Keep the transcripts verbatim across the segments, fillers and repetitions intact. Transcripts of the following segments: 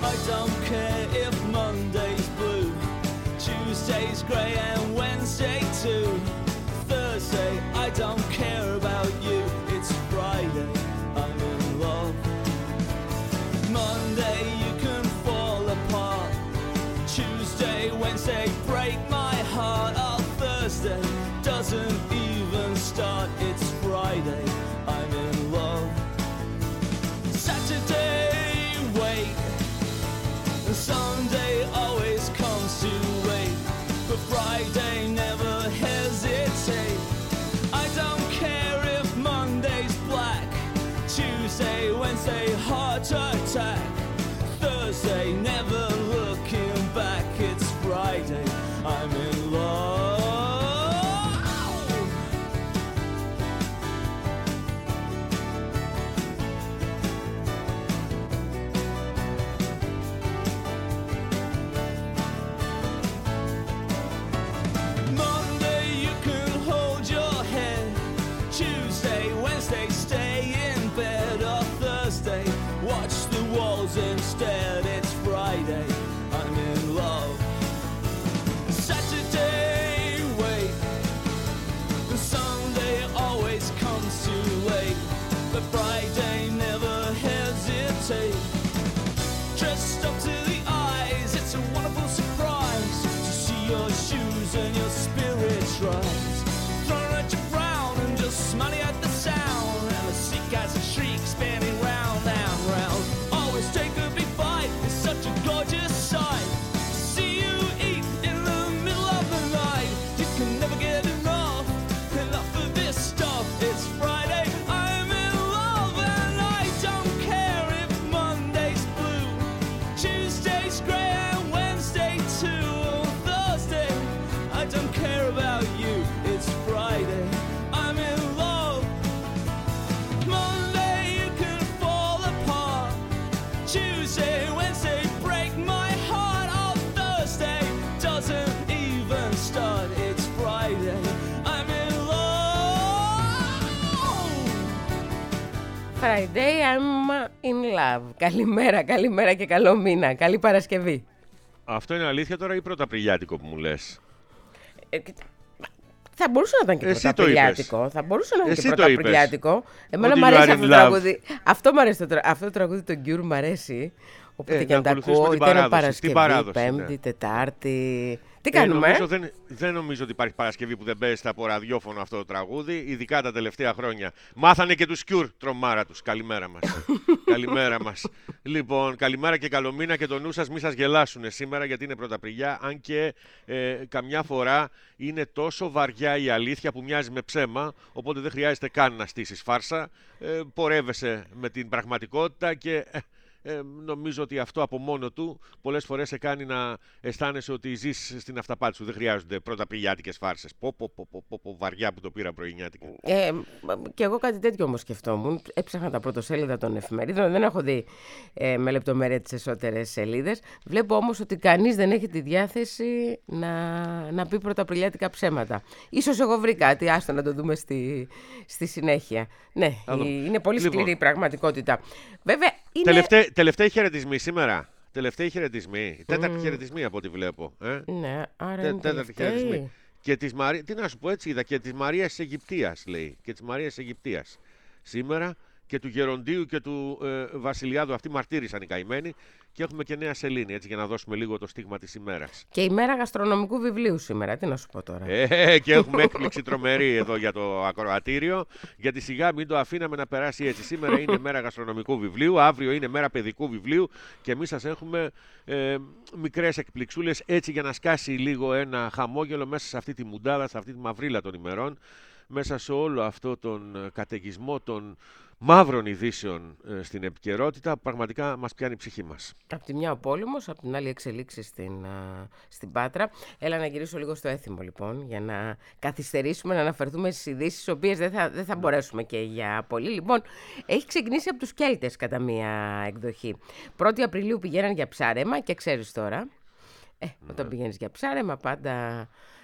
I don't care if Monday's blue, Tuesday's grey and Wednesday too. Thursday, I don't care about you. It's Friday, I'm in love. Monday, you can fall apart. Tuesday, Wednesday, break my heart. Oh, Thursday doesn't even start. It's Friday, I'm in love. Saturday, wait. Sunday always comes too late, but Friday never hesitate. I don't care if Monday's black, Tuesday, Wednesday, heart attack. Thursday, never looking back. It's Friday, I'm in love. Monday, you can hold your head. Tuesday, Wednesday, stay in bed. Or Thursday, watch the walls instead. It's Friday, I'm in love. Saturday, wait. Sunday always comes too late, but Friday never hesitate. Dressed up to the eyes, it's a wonderful surprise to see your shoes and your spirits rise. Thrown at your frown and just smiling at the sound, and the sick as a shriek spinning round and round. Always take a big bite, it's such a gorgeous sight. See you eat in the middle of the night. You can never get enough, enough of this stuff. It's Friday, I'm in love, and I don't care if Monday's blue, Tuesday's grey and Wednesday too. Thursday, I don't care about you. It's Friday, I'm in love. Monday, you can fall apart. Tuesday, Wednesday, break my heart. Oh, Thursday doesn't even start. It's Friday, I'm in love. Friday, I'm in love. Καλημέρα, καλημέρα και καλό μήνα. Καλή Παρασκευή. Αυτό είναι αλήθεια τώρα ή πρωταπριλιάτικο που μου λες? Ε, κοίτα, θα μπορούσε να ήταν και Εσύ το πρωταπριλιάτικο. Θα μπορούσε να ήταν Εσύ και το πρωταπριλιάτικο. Εμένα Ότι μου you αρέσει are αυτό in το love. τραγούδι. Αυτό μου αρέσει το, τρα... αυτό το τραγούδι, το Cure μου αρέσει. Όποτε Ε, και να να τα ακολουθήσουμε ακούω, την είτε είναι παράδοση. Την Παρασκευή, παράδοση, Πέμπτη, ναι. Τετάρτη. Τι Ε, κάνουμε, νομίζω, ε? δεν, δεν νομίζω ότι υπάρχει Παρασκευή που δεν παίζεται από ραδιόφωνο αυτό το τραγούδι, ειδικά τα τελευταία χρόνια. Μάθανε και τους Cure, τρομάρα τους. Καλημέρα μας. Καλημέρα μας. Λοιπόν, καλημέρα και καλό μήνα και το νου σας μη σας γελάσουνε σήμερα γιατί είναι πρωταπριλιά, αν και ε, καμιά φορά είναι τόσο βαριά η αλήθεια που μοιάζει με ψέμα, οπότε δεν χρειάζεται καν να στήσεις φάρσα. Ε, πορεύεσαι με την πραγματικότητα και... Ε, Ε, νομίζω ότι αυτό από μόνο του πολλές φορές σε κάνει να αισθάνεσαι ότι ζεις στην αυταπάτη σου. Δεν χρειάζονται πρωταπριλιάτικες φάρσες. Πω, πω, πω, πω, πω, βαριά που το πήρα πρωινιάτικα. Ε, και εγώ κάτι τέτοιο όμως σκεφτόμουν. Έψαχνα τα πρωτοσέλιδα των εφημερίδων. Δεν έχω δει ε, με λεπτομέρεια τις εσωτερικές σελίδες. Βλέπω όμως ότι κανείς δεν έχει τη διάθεση να, να πει πρωταπριλιάτικα ψέματα. Ίσως εγώ βρει κάτι, άστο να το δούμε στη, στη συνέχεια. Ναι, είναι πολύ σκληρή Λοιπόν. η πραγματικότητα. Βέβαια, είναι... Τελευταίοι, τελευταίοι χαιρετισμοί σήμερα. Τελευταίοι χαιρετισμοί. Τέταρτη χαιρετισμοί από ό,τι βλέπω. Ε? Ναι, άρα Τε- είναι τέταρτη τελευταίοι. χαιρετισμοί. Και της Μαρία, τι να σου πω, έτσι είδα, και της Μαρίας της Αιγυπτίας λέει. Και της Μαρίας της Αιγυπτίας. Σήμερα και του Γεροντίου και του ε, Βασιλιάδου. Αυτοί μαρτύρησαν οι καημένοι. Και έχουμε και νέα σελήνη, έτσι για να δώσουμε λίγο το στίγμα της ημέρας. Και η μέρα γαστρονομικού βιβλίου σήμερα, τι να σου πω τώρα. Ε, και έχουμε έκπληξη τρομερή εδώ για το ακροατήριο. Γιατί σιγά μην το αφήναμε να περάσει έτσι. Σήμερα είναι μέρα γαστρονομικού βιβλίου, αύριο είναι μέρα παιδικού βιβλίου. Και εμείς σας έχουμε ε, μικρές εκπληξούλες έτσι για να σκάσει λίγο ένα χαμόγελο μέσα σε αυτή τη μουντάδα, σε αυτή τη μαυρίλα των ημερών. Μέσα σε όλο αυτό τον καταιγισμό των μαύρων ειδήσεων ε, στην επικαιρότητα, πραγματικά μας πιάνει η ψυχή μας. Απ' τη μια ο πόλεμος, απ' την άλλη εξελίξεις στην, α, στην Πάτρα. Έλα να γυρίσω λίγο στο έθιμο λοιπόν, για να καθυστερήσουμε να αναφερθούμε στις ειδήσεις, τις οποίες δεν θα, δεν θα μπορέσουμε και για πολύ. Λοιπόν, έχει ξεκινήσει από τους Κέλτες κατά μία εκδοχή. πρώτη Απριλίου πηγαίναν για ψάρεμα και ξέρεις τώρα, ε, όταν πηγαίνεις για ψάρεμα πάντα...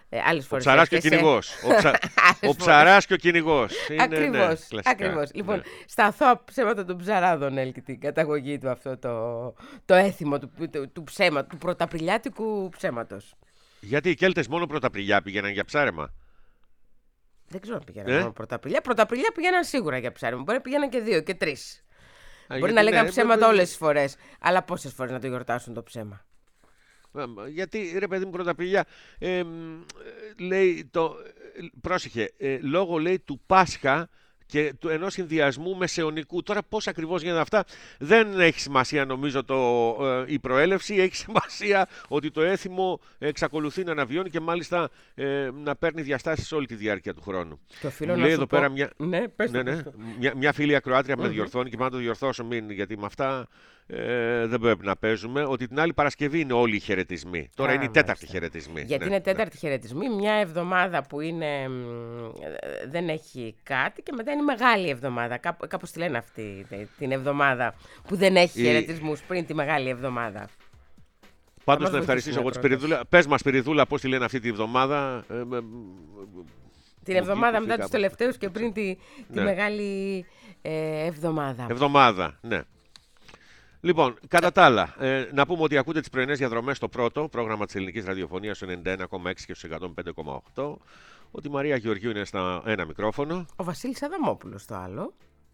Ε, άλλες Ο φορές ψαράς και ο έρχεσαι. κυνηγός. Ο, ψα... ο ψαράς και ο κυνηγός. Είναι, Ακριβώς, ναι, ακριβώς. Λοιπόν, ναι. στα αθώα ψέματα των ψαράδων έλκει την καταγωγή του αυτό το, το έθιμο του, του, του ψέμα, του πρωταπριλιάτικου ψέματος. Γιατί οι Κέλτες μόνο πρωταπριλιά πήγαιναν για ψάρεμα. Δεν ξέρω αν πήγαιναν Ε? μόνο πρωταπριλιά. Πρωταπριλιά πήγαιναν σίγουρα για ψάρεμα. Μπορεί να πήγαιναν και δύο και τρεις. Α, Μπορεί γιατί να λέγαν ναι, ψέματα ε, όλες τις φορές. Αλλά πόσες φορές να το γιορτάσουν το ψέμα. Γιατί ρε παιδί μου πρωταπριλιά ε, λέει το, πρόσεχε, ε, λόγω λέει του Πάσχα και του ενός συνδυασμού μεσαιωνικού. Τώρα πώς ακριβώς γίνονται αυτά δεν έχει σημασία νομίζω το, ε, η προέλευση, έχει σημασία ότι το έθιμο εξακολουθεί να αναβιώνει και μάλιστα ε, να παίρνει διαστάσεις όλη τη διάρκεια του χρόνου. Και οφείλω Μου να λέει σου εδώ πω... πέρα μια, Ναι, πες ναι, το, ναι, πες το. μια, μια φίλη ακροάτρια με Μμμ. διορθώνει και πάνω να το διορθώσω μην, γιατί με αυτά ε, δεν πρέπει να παίζουμε, ότι την άλλη Παρασκευή είναι όλοι οι χαιρετισμοί. Τώρα Α, είναι οι τέταρτοι μάλιστα. χαιρετισμοί. Γιατί ναι, είναι ναι. τέταρτη χαιρετισμοί, μια εβδομάδα που είναι, μ, δεν έχει κάτι και μετά είναι η μεγάλη εβδομάδα. Κάπου, κάπως τη λένε αυτή την εβδομάδα που δεν έχει Η- χαιρετισμούς πριν τη μεγάλη εβδομάδα. Πάντως μας να ευχαριστήσω βοηθήσει εγώ τη μια Σπυριδούλα. Πες μας Σπυριδούλα πώς τη λένε αυτή τη εβδομάδα. Ε, με- Την μου εβδομάδα βγήκε μετά τους κάπως. τελευταίους και πριν τη, τη Ναι. μεγάλη ε, εβδομάδα. Εβδομάδα, ναι. Λοιπόν, κατά τα άλλα, ε, να πούμε ότι ακούτε τις πρωινές διαδρομές στο πρώτο πρόγραμμα της ελληνικής ραδιοφωνίας στο ενενήντα ένα κόμμα έξι και στο εκατόν πέντε κόμμα οκτώ. Ότι η Μαρία Γεωργίου είναι στα ένα μικρόφωνο. Ο Βασίλης Αδαμόπουλος το άλλο.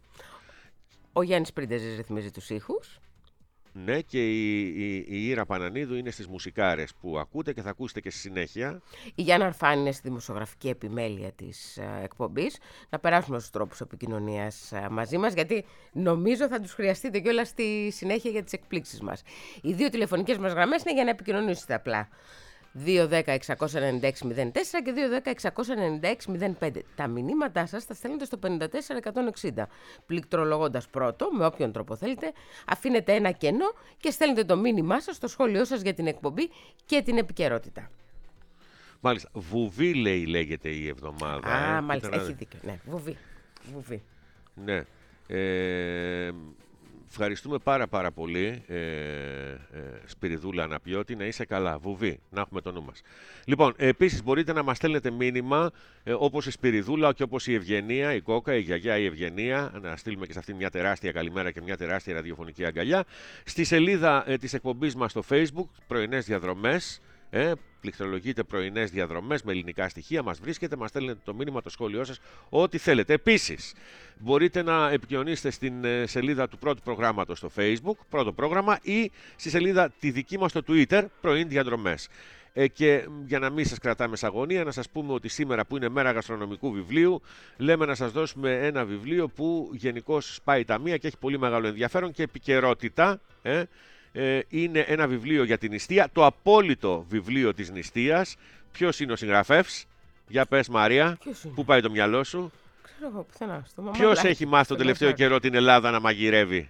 Ο Γιάννης Πρίντεζης ρυθμίζει τους ήχους. Ναι, και η, η, η Ήρα Πανανίδου είναι στις μουσικάρες που ακούτε και θα ακούσετε και στη συνέχεια. Η Γιάννα Αρφάνη είναι στη δημοσιογραφική επιμέλεια της ε, εκπομπής. Να περάσουμε στους τρόπους επικοινωνίας ε, μαζί μας, γιατί νομίζω θα τους χρειαστείτε κιόλας στη συνέχεια για τις εκπλήξεις μας. Οι δύο τηλεφωνικές μας γραμμές είναι για να επικοινωνήσετε απλά. δύο ένα μηδέν έξι εννιά έξι μηδέν τέσσερα και δύο ένα μηδέν έξι εννιά έξι μηδέν πέντε. Τα μηνύματά σας τα στέλνετε στο πέντε τέσσερα εκατόν εξήντα. Πληκτρολογώντας πρώτο, με όποιον τρόπο θέλετε, αφήνετε ένα κενό και στέλνετε το μήνυμά σας, το σχόλιο σας για την εκπομπή και την επικαιρότητα. Μάλιστα, Βουβή λέει λέγεται η εβδομάδα. Α, ε. μάλιστα, Κοίτα να έχει δει. δίκιο. Ναι, βουβή. Βουβή. Ναι. Ε, ευχαριστούμε πάρα πάρα πολύ, ε, ε, Σπυριδούλα Αναπιώτη, να είσαι καλά. Βουβή, να έχουμε το νου μας. Λοιπόν, επίσης μπορείτε να μας στέλνετε μήνυμα, ε, όπως η Σπυριδούλα και όπως η Ευγενία, η Κόκα, η Γιαγιά, η Ευγενία, να στείλουμε και σε αυτήν μια τεράστια καλημέρα και μια τεράστια ραδιοφωνική αγκαλιά. Στη σελίδα ε, της εκπομπής μας στο Facebook, πρωινές διαδρομές, Ε, πληκτρολογείτε πρωινές διαδρομές με ελληνικά στοιχεία, μας βρίσκετε, μας στέλνετε το μήνυμα, το σχόλιο σας, ό,τι θέλετε. Επίσης, μπορείτε να επικοινωνήσετε στην ε, σελίδα του πρώτου προγράμματος στο Facebook, πρώτο πρόγραμμα, ή στη σελίδα τη δική μας στο Twitter, πρωιν διαδρομές. Ε, και για να μην σας κρατάμε σε αγωνία, να σας πούμε ότι σήμερα που είναι μέρα γαστρονομικού βιβλίου, λέμε να σας δώσουμε ένα βιβλίο που γενικώς σπάει τα μία και έχει πολύ μεγάλο ενδιαφέρον και επικαιρότητα. Ε, Ε, είναι ένα βιβλίο για την νηστεία, το απόλυτο βιβλίο της νηστείας. Ποιος είναι ο συγγραφεύς? Για πες Μαρία, πού πάει το μυαλό σου? Ξέρω εγώ, πουθενά. Στο Ποιος έχει μάθει το τελευταίο καιρό την Ελλάδα να μαγειρεύει?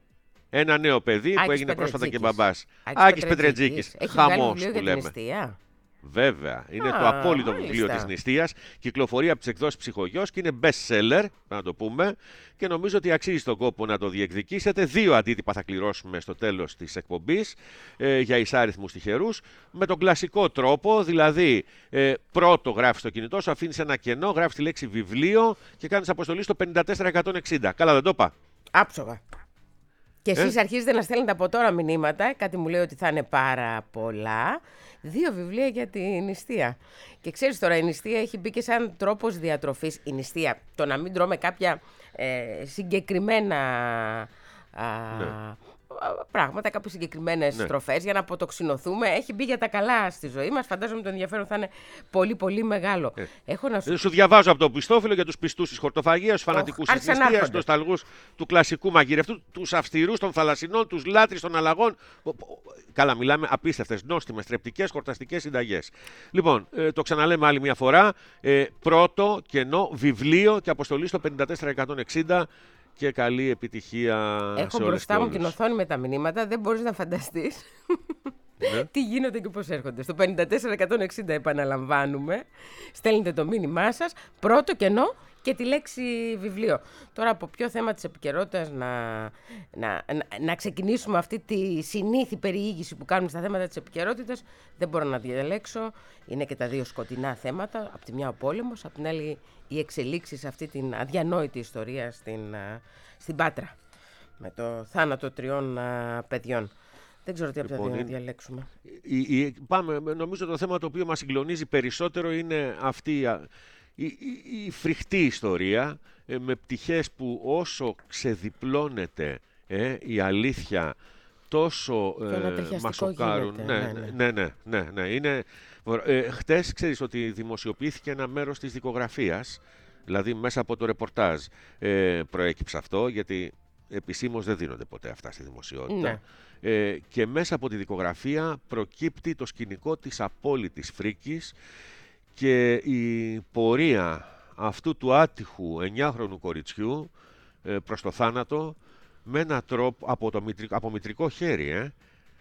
Ένα νέο παιδί Άκης που έγινε πρόσφατα και μπαμπάς. Άκης Άκης Πετρετζίκης. Πετρετζίκης. Έχει βγάλει Χαμός βιβλίο που για την λέμε. νηστεία. Βέβαια, είναι Α, το απόλυτο μάλιστα. βιβλίο της νηστείας. Κυκλοφορεί από τις εκδόσεις Ψυχογιός και είναι best seller, να το πούμε. Και νομίζω ότι αξίζει τον κόπο να το διεκδικήσετε. Δύο αντίτυπα θα κληρώσουμε στο τέλος της εκπομπής ε, για εισάριθμους τυχερούς. Με τον κλασικό τρόπο, δηλαδή ε, πρώτο γράφεις στο κινητό σου, αφήνεις ένα κενό, γράφεις τη λέξη βιβλίο και κάνεις αποστολή στο πέντε τέσσερα εκατόν εξήντα. Καλά, δεν το είπα? Άψογα. Και εσείς Ε? αρχίζετε να στέλνετε από τώρα μηνύματα, κάτι μου λέει ότι θα είναι πάρα πολλά. Δύο βιβλία για τη νηστεία. Και ξέρεις τώρα, η νηστεία έχει μπει και σαν τρόπος διατροφής. Η νηστεία, το να μην τρώμε κάποια ε, συγκεκριμένα α, Ναι. πράγματα, κάποιες συγκεκριμένες Ναι. τροφές για να αποτοξινωθούμε, έχει μπει για τα καλά στη ζωή μας. Φαντάζομαι το ενδιαφέρον θα είναι πολύ πολύ μεγάλο. Ε. Έχω να σου Ε, Σου διαβάζω από το πιστόφυλλο για τους πιστούς της χορτοφαγίας, τους φανατικούς της άρχισαν να νηστείας, έρχονται. τους νοσταλγούς του κλασικού μαγειρευτού, τους αυστηρούς των θαλασσινών, τους λάτρεις των αλλαγών. Ο- ο- Καλά, μιλάμε απίστευτες, νόστιμες, τρεπτικές, χορταστικές συνταγές. Λοιπόν, ε, το ξαναλέμε άλλη μια φορά. Ε, πρώτο κενό βιβλίο και αποστολή στο πέντε τέσσερα εκατόν εξήντα. Και καλή επιτυχία σε Έχω όλες μπροστά και μου όλους. την οθόνη με τα μηνύματα, δεν μπορείς να φανταστείς Ναι. τι γίνονται και πώς έρχονται. Στο πέντε τέσσερα εκατόν εξήντα επαναλαμβάνουμε, στέλνετε το μήνυμά σας, πρώτο κενό και τη λέξη βιβλίο. Τώρα από ποιο θέμα της επικαιρότητας να, να, να, να ξεκινήσουμε αυτή τη συνήθη περιήγηση που κάνουμε στα θέματα της επικαιρότητας, δεν μπορώ να διαλέξω. Είναι και τα δύο σκοτεινά θέματα. Από τη μια ο πόλεμος, από την άλλη οι εξελίξεις σε αυτή την αδιανόητη ιστορία στην, στην Πάτρα, με το θάνατο τριών α, παιδιών. Δεν ξέρω τι από τα δύο να διαλέξουμε. Η, η, πάμε, νομίζω το θέμα το οποίο μας συγκλονίζει περισσότερο είναι αυτή η, η, η φρικτή ιστορία, ε, με πτυχές που όσο ξεδιπλώνεται ε, η αλήθεια, τόσο ε, μας σοκάρουν. Ναι, ναι, ναι, ναι, ναι, ναι. Είναι, ε, χτες ξέρεις ότι δημοσιοποιήθηκε ένα μέρος της δικογραφίας, δηλαδή μέσα από το ρεπορτάζ ε, προέκυψε αυτό, γιατί επισήμως δεν δίνονται ποτέ αυτά στη δημοσιότητα. Ναι. Ε, και μέσα από τη δικογραφία προκύπτει το σκηνικό της απόλυτης φρίκης και η πορεία αυτού του άτυχου εννιάχρονου κοριτσιού ε, προς το θάνατο με ένα τρόπο, από, το μητρικό, από μητρικό χέρι, ε,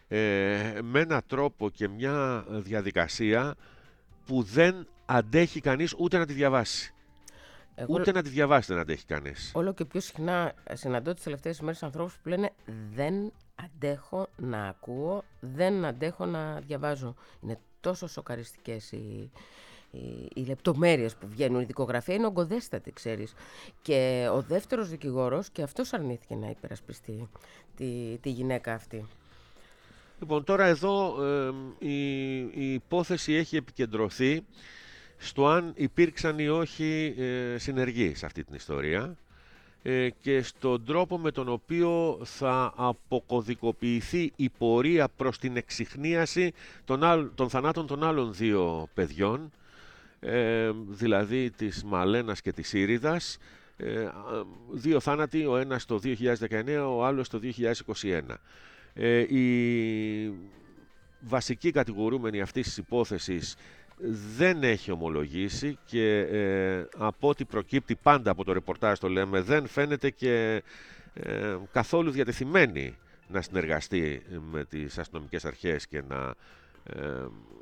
ε, με ένα τρόπο και μια διαδικασία που δεν αντέχει κανείς ούτε να τη διαβάσει. Εγώ... Ούτε να τη διαβάσει δεν αντέχει κανείς. Όλο και πιο συχνά συναντώ τις τελευταίες ημέρες ανθρώπους που λένε δεν αντέχω να ακούω, δεν αντέχω να διαβάζω. Είναι τόσο σοκαριστικές οι, οι, οι λεπτομέρειες που βγαίνουν. Η δικογραφία είναι ογκοδέστατη, ξέρεις. Και ο δεύτερος δικηγόρος και αυτός αρνήθηκε να υπερασπιστεί τη, τη γυναίκα αυτή. Λοιπόν, τώρα εδώ ε, η, η υπόθεση έχει επικεντρωθεί στο αν υπήρξαν ή όχι ε, συνεργοί σε αυτή την ιστορία ε, και στον τρόπο με τον οποίο θα αποκωδικοποιηθεί η πορεία προς την εξιχνίαση των, άλλ, των θανάτων των άλλων δύο παιδιών, ε, δηλαδή της Μαλένας και της Ήριδας, ε, δύο θάνατοι, ο ένας το δύο χιλιάδες δεκαεννέα, ο άλλος το δύο χιλιάδες είκοσι ένα. Ε, η βασική κατηγορούμενη αυτής της υπόθεσης δεν έχει ομολογήσει και ε, από ό,τι προκύπτει πάντα από το ρεπορτάζ το λέμε, δεν φαίνεται και ε, καθόλου διατεθειμένη να συνεργαστεί με τις αστυνομικές αρχές και να ε,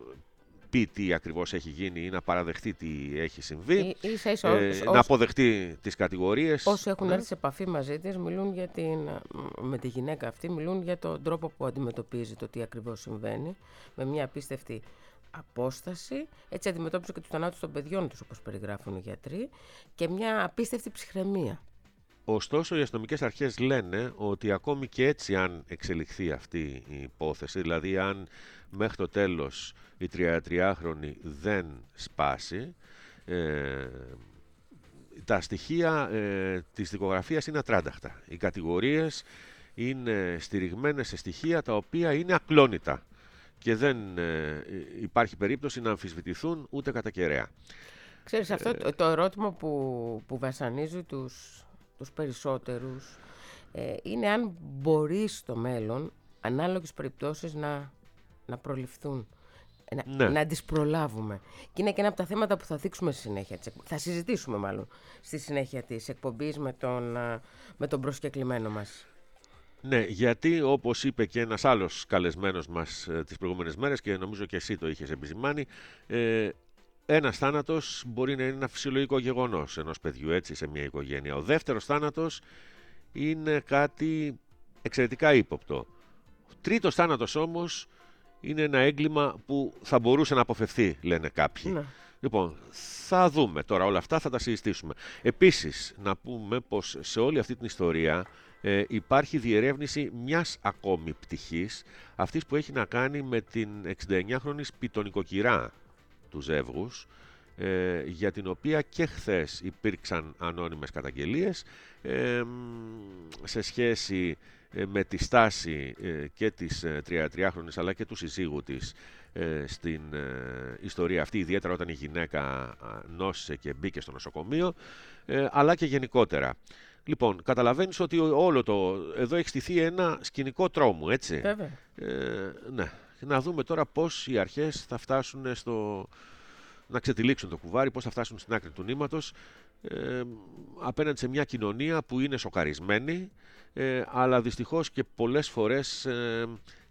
πει τι ακριβώς έχει γίνει ή να παραδεχτεί τι έχει συμβεί, ή, ίσα, ίσα, ε, ως, να αποδεχτεί τις κατηγορίες. Όσοι έχουν ναι. έρθει σε επαφή μαζί της μιλούν για την, με τη γυναίκα αυτή, μιλούν για τον τρόπο που αντιμετωπίζει το τι ακριβώς συμβαίνει, με μια απίστευτη απόσταση, έτσι αντιμετώπιζε και τους θανάτους των παιδιών τους, όπως περιγράφουν οι γιατροί, και μια απίστευτη ψυχραιμία. Ωστόσο, οι αστυνομικές αρχές λένε ότι ακόμη και έτσι, αν εξελιχθεί αυτή η υπόθεση, δηλαδή αν μέχρι το τέλος η τριαντάχρονη δεν σπάσει, ε, τα στοιχεία ε, της δικογραφίας είναι ατράνταχτα. Οι κατηγορίες είναι στηριγμένες σε στοιχεία τα οποία είναι ακλόνητα και δεν ε, υπάρχει περίπτωση να αμφισβητηθούν ούτε κατά κεραία. Ξέρεις, αυτό ε, το ερώτημα που, που βασανίζει τους, τους περισσότερους ε, είναι αν μπορεί στο μέλλον ανάλογες περιπτώσεις να, να προληφθούν, να, ναι. να τις προλάβουμε. Και είναι και ένα από τα θέματα που θα δείξουμε στη συνέχεια, θα συζητήσουμε μάλλον στη συνέχεια της εκπομπής με τον, με τον προσκεκλημένο μας. Ναι, γιατί όπως είπε και ένας άλλος καλεσμένος μας ε, τις προηγούμενες μέρες και νομίζω και εσύ το είχες επισημάνει, ε, ένας θάνατος μπορεί να είναι ένα φυσιολογικό γεγονός ενός παιδιού, έτσι, σε μια οικογένεια. Ο δεύτερος θάνατος είναι κάτι εξαιρετικά ύποπτο. Ο τρίτος θάνατος όμως είναι ένα έγκλημα που θα μπορούσε να αποφευθεί, λένε κάποιοι. Ναι. Λοιπόν, θα δούμε τώρα όλα αυτά, θα τα συζητήσουμε. Επίσης, να πούμε πως σε όλη αυτή την ιστορία ε, υπάρχει διερεύνηση μιας ακόμη πτυχής, αυτής που έχει να κάνει με την εξηνταεννιάχρονη σπιτονικοκυρά του ζεύγους, ε, για την οποία και χθες υπήρξαν ανώνυμες καταγγελίες ε, σε σχέση ε, με τη στάση ε, και της ε, τριαντάχρονης αλλά και του συζύγου της ε, στην ε, ιστορία αυτή, ιδιαίτερα όταν η γυναίκα νόσησε και μπήκε στο νοσοκομείο, ε, αλλά και γενικότερα. Λοιπόν, καταλαβαίνεις ότι όλο το... εδώ έχει στηθεί ένα σκηνικό τρόμου, έτσι. Βέβαια. Ε, ναι. Να δούμε τώρα πώς οι αρχές θα φτάσουν στο... να ξετυλίξουν το κουβάρι, πώς θα φτάσουν στην άκρη του νήματος, ε, απέναντι σε μια κοινωνία που είναι σοκαρισμένη, ε, αλλά δυστυχώς και πολλές φορές ε,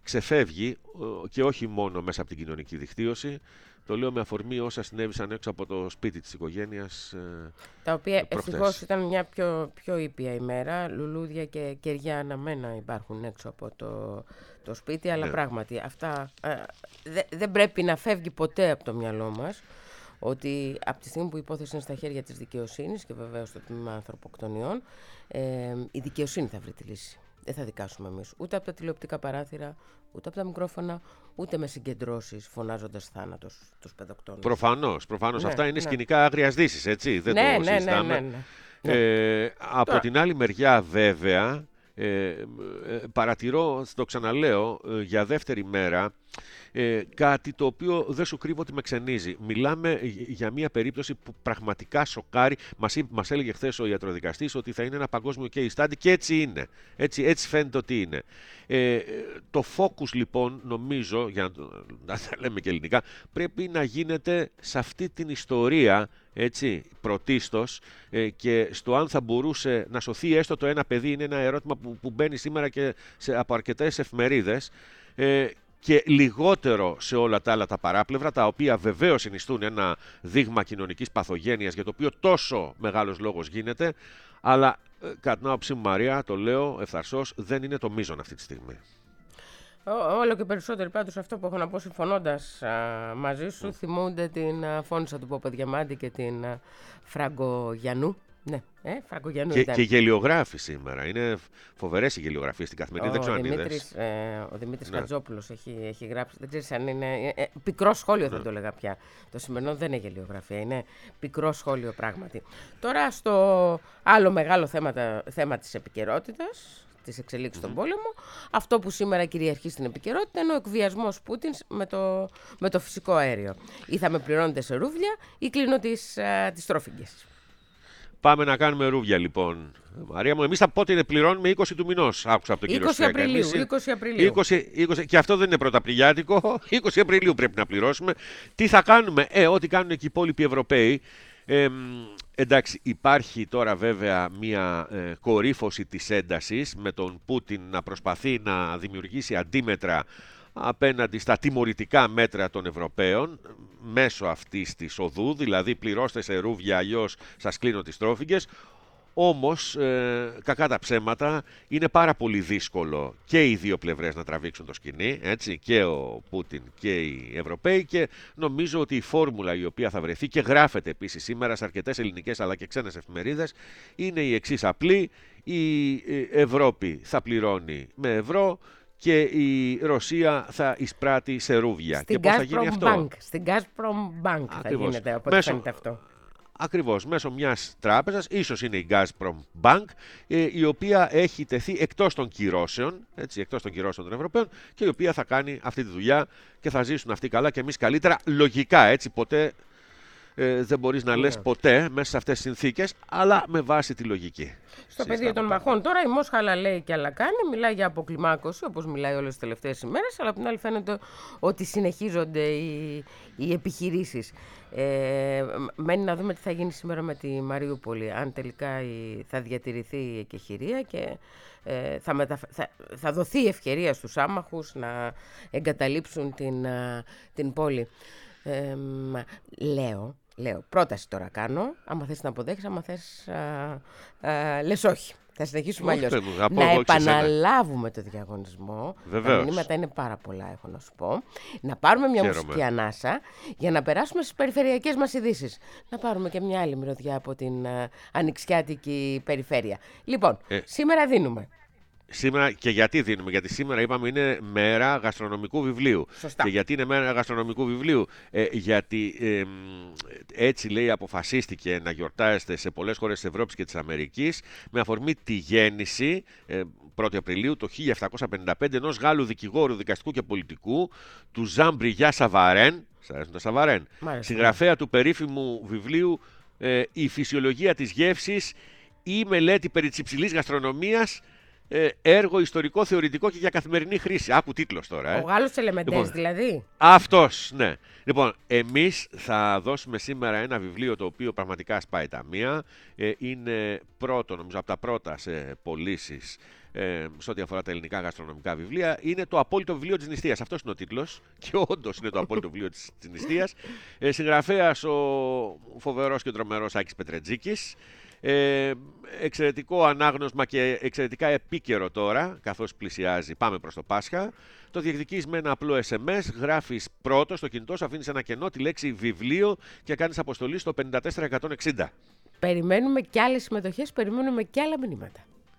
ξεφεύγει και όχι μόνο μέσα από την κοινωνική δικτύωση. Το λέω με αφορμή όσα συνέβησαν έξω από το σπίτι της οικογένειας. Τα οποία ευτυχώς ήταν μια πιο, πιο ήπια ημέρα. Λουλούδια και κεριά αναμένα υπάρχουν έξω από το, το σπίτι. Αλλά ναι. πράγματι αυτά ε, δε, δεν πρέπει να φεύγει ποτέ από το μυαλό μας. Ότι από τη στιγμή που η υπόθεση είναι στα χέρια της δικαιοσύνης και βεβαίως στο τμήμα ανθρωποκτονιών, ε, η δικαιοσύνη θα βρει τη λύση. Δεν θα δικάσουμε εμείς ούτε από τα τηλεοπτικά παράθυρα, ούτε από τα μικρόφωνα, ούτε με συγκεντρώσεις φωνάζοντας θάνατος τους παιδοκτόνους. Προφανώς, προφανώς. Ναι, αυτά είναι ναι. σκηνικά άγριας δύσης, έτσι. Δεν ναι, το ναι, συζητάμε. ναι, ναι, ναι. Ε, από Τώρα. την άλλη μεριά, βέβαια, ε, ε, παρατηρώ, το ξαναλέω, ε, για δεύτερη μέρα, Ε, κάτι το οποίο δεν σου κρύβω ότι με ξενίζει. Μιλάμε για μια περίπτωση που πραγματικά σοκάρει. Μας, μας έλεγε χθες ο ιατροδικαστής ότι θα είναι ένα παγκόσμιο case study και έτσι είναι. Έτσι, έτσι φαίνεται ότι είναι. Ε, το focus λοιπόν, νομίζω, για να, να τα λέμε και ελληνικά, πρέπει να γίνεται σε αυτή την ιστορία, έτσι, πρωτίστως, ε, και στο αν θα μπορούσε να σωθεί έστω το ένα παιδί. Είναι ένα ερώτημα που, που μπαίνει σήμερα και σε, από αρκετές εφημερίδες. Ε, και λιγότερο σε όλα τα άλλα τα παράπλευρα, τα οποία βεβαίως συνιστούν ένα δείγμα κοινωνικής παθογένειας για το οποίο τόσο μεγάλος λόγος γίνεται, αλλά κατά την άποψή μου, Μαρία, το λέω ευθαρσώς, δεν είναι το μείζον αυτή τη στιγμή. Ό, όλο και περισσότεροι πάντως αυτό που έχω να πω συμφωνώντας α, μαζί σου, mm. θυμούνται την α, φώνησα του Παπαδιαμάντη και την α, Φραγκογιαννού. Ναι, ε, Φραγκογιαννού και, ήταν. Και γελιογράφοι σήμερα. Είναι φοβερές οι γελιογραφίες στην καθημερινή. Ο, δεν ξέρω αν Δημήτρης, ε, ο Δημήτρης ναι. Χατζόπουλος έχει, έχει γράψει. Δεν ξέρεις αν είναι. Ε, ε, πικρό σχόλιο θα ναι. το έλεγα πια. Το σημερινό δεν είναι γελιογραφία. Είναι πικρό σχόλιο πράγματι. Τώρα στο άλλο μεγάλο θέμα, θέμα της επικαιρότητας, της εξελίξης mm-hmm. στον πόλεμο, αυτό που σήμερα κυριαρχεί στην επικαιρότητα είναι ο εκβιασμός Πούτιν με το, με το φυσικό αέριο. Ή θα με πληρώνετε σε ρούβλια ή κλείνω τις, α, τις τρόφιγγες. Πάμε να κάνουμε ρούβια λοιπόν. Μαρία μου, εμείς θα πότε είναι πληρώνουμε είκοσι του μηνός. Άκουσα από τον κύριο είκοσι Απριλίου, εμείς, είκοσι Απριλίου. είκοσι, είκοσι, και αυτό δεν είναι πρωταπριλιάτικο. είκοσι Απριλίου πρέπει να πληρώσουμε. Τι θα κάνουμε? Ε, ό,τι κάνουν και οι υπόλοιποι Ευρωπαίοι. Ε, εντάξει, υπάρχει τώρα βέβαια μια ε, κορύφωση της έντασης με τον Πούτιν να προσπαθεί να δημιουργήσει αντίμετρα απέναντι στα τιμωρητικά μέτρα των Ευρωπαίων μέσω αυτής της οδού, δηλαδή πληρώστε σε ρούβια, αλλιώς σας κλείνω τις τρόφιγγες. Όμως, ε, κακά τα ψέματα, είναι πάρα πολύ δύσκολο και οι δύο πλευρές να τραβήξουν το σκηνή, έτσι, και ο Πούτιν και οι Ευρωπαίοι, και νομίζω ότι η φόρμουλα η οποία θα βρεθεί και γράφεται επίσης σήμερα σε αρκετές ελληνικές αλλά και ξένες εφημερίδες είναι η εξής απλή: η Ευρώπη θα πληρώνει με ευρώ και η Ρωσία θα εισπράττει σε ρούβια. Στην και πώς θα γίνει αυτό? Bank. Στην Gazprom Bank θα γίνεται, οπότε Μέσω... φαίνεται αυτό. Ακριβώς, μέσω μιας τράπεζας, ίσως είναι η Gazprom Bank, η οποία έχει τεθεί εκτός των κυρώσεων, έτσι, εκτός των κυρώσεων των Ευρωπαίων, και η οποία θα κάνει αυτή τη δουλειά και θα ζήσουν αυτοί καλά και εμείς καλύτερα. Λογικά, έτσι, ποτέ ε, δεν μπορείς να yeah. λες ποτέ μέσα σε αυτές τις συνθήκες, αλλά με βάση τη λογική. Στο πεδίο των μαχών τώρα η Μόσχα λέει και άλλα κάνει, μιλάει για αποκλιμάκωση όπως μιλάει όλες τις τελευταίες ημέρες, αλλά από την άλλη φαίνεται ότι συνεχίζονται οι, οι επιχειρήσεις. Ε, μένει να δούμε τι θα γίνει σήμερα με τη Μαριούπολη, αν τελικά η, θα διατηρηθεί η εκεχηρία και ε, θα, μεταφ... θα, θα δοθεί ευκαιρία στους άμαχους να εγκαταλείψουν την, α, την πόλη. Ε, λέω, λέω, πρόταση τώρα κάνω, άμα θες να αποδέχεις, άμα θες α, α, λες όχι. Θα συνεχίσουμε αλλιώς. Να επαναλάβουμε το διαγωνισμό. Βεβαίως. Τα μηνύματα είναι πάρα πολλά, έχω να σου πω. Να πάρουμε μια Χαίρομαι. μουσική ανάσα για να περάσουμε στις περιφερειακές μας ειδήσεις. Να πάρουμε και μια άλλη μυρωδιά από την uh, ανοιξιάτικη περιφέρεια. Λοιπόν, ε. σήμερα δίνουμε. Σήμερα, και γιατί δίνουμε? Γιατί σήμερα είπαμε είναι μέρα γαστρονομικού βιβλίου. Σωστά. Και γιατί είναι μέρα γαστρονομικού βιβλίου? Ε, γιατί ε, έτσι λέει αποφασίστηκε να γιορτάζεται σε πολλές χώρες της Ευρώπης και της Αμερικής με αφορμή τη γέννηση ε, πρώτη Απριλίου το χίλια επτακόσια πενήντα πέντε ενός Γάλλου δικηγόρου, δικαστικού και πολιτικού, του Ζαν Μπριγιά Σαβαρέν, σας αρέσουν τα Σαβαρέν, συγγραφέα του περίφημου βιβλίου ε, «Η φυσιολογία της γεύσης ή μελέτη περί της υψηλής γαστρονομίας», έργο ιστορικό, θεωρητικό και για καθημερινή χρήση. Άκου τίτλος τώρα. Ε. Ο Γάλλος Ελεμεντές λοιπόν, δηλαδή. Αυτός, ναι. Λοιπόν, εμείς θα δώσουμε σήμερα ένα βιβλίο το οποίο πραγματικά σπάει τα μία. Ε, είναι πρώτο, νομίζω, από τα πρώτα σε πωλήσεις ε, σε ό,τι αφορά τα ελληνικά γαστρονομικά βιβλία. Είναι το απόλυτο βιβλίο της νηστείας. Αυτός είναι ο τίτλος και όντως είναι το απόλυτο βιβλίο της, της νηστείας. Ε, συγγραφέας ο φοβερός και τρομερός Άκης Πετρετζίκης. Ε, εξαιρετικό ανάγνωσμα και εξαιρετικά επίκαιρο τώρα, καθώς πλησιάζει, πάμε προς το Πάσχα. Το διεκδικείς με ένα απλό ες εμ ες, γράφεις πρώτο στο κινητό σου, αφήνεις ένα κενό, τη λέξη βιβλίο και κάνεις αποστολή στο πέντε τέσσερα εκατόν εξήντα. Περιμένουμε και άλλες συμμετοχές, περιμένουμε και άλλα μηνύματα.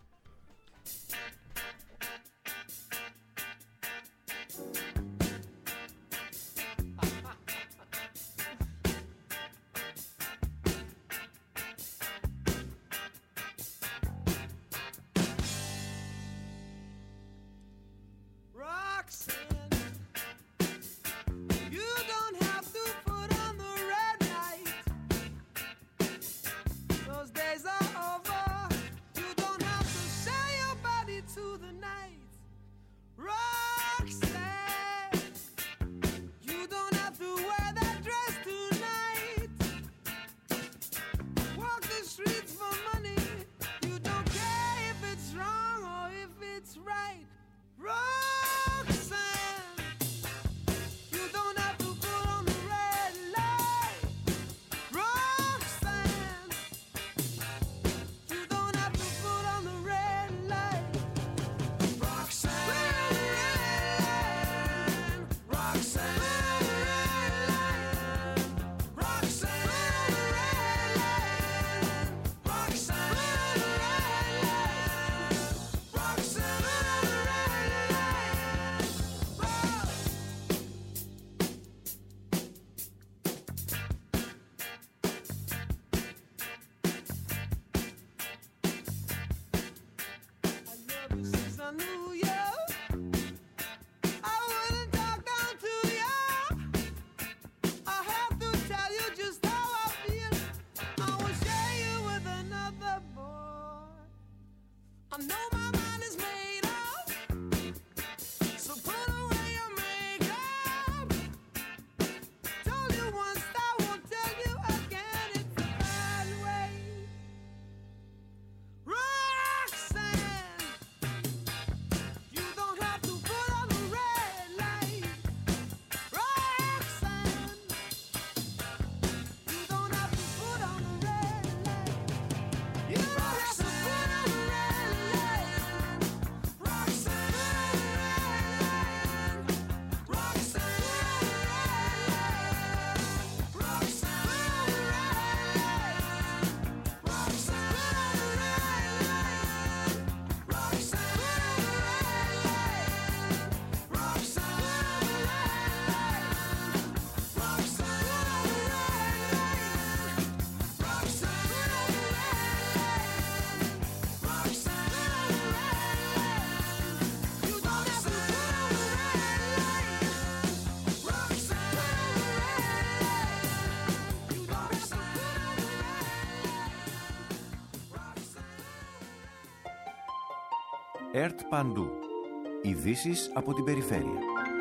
ΕΡΤ Παντού. Ειδήσεις από την περιφέρεια.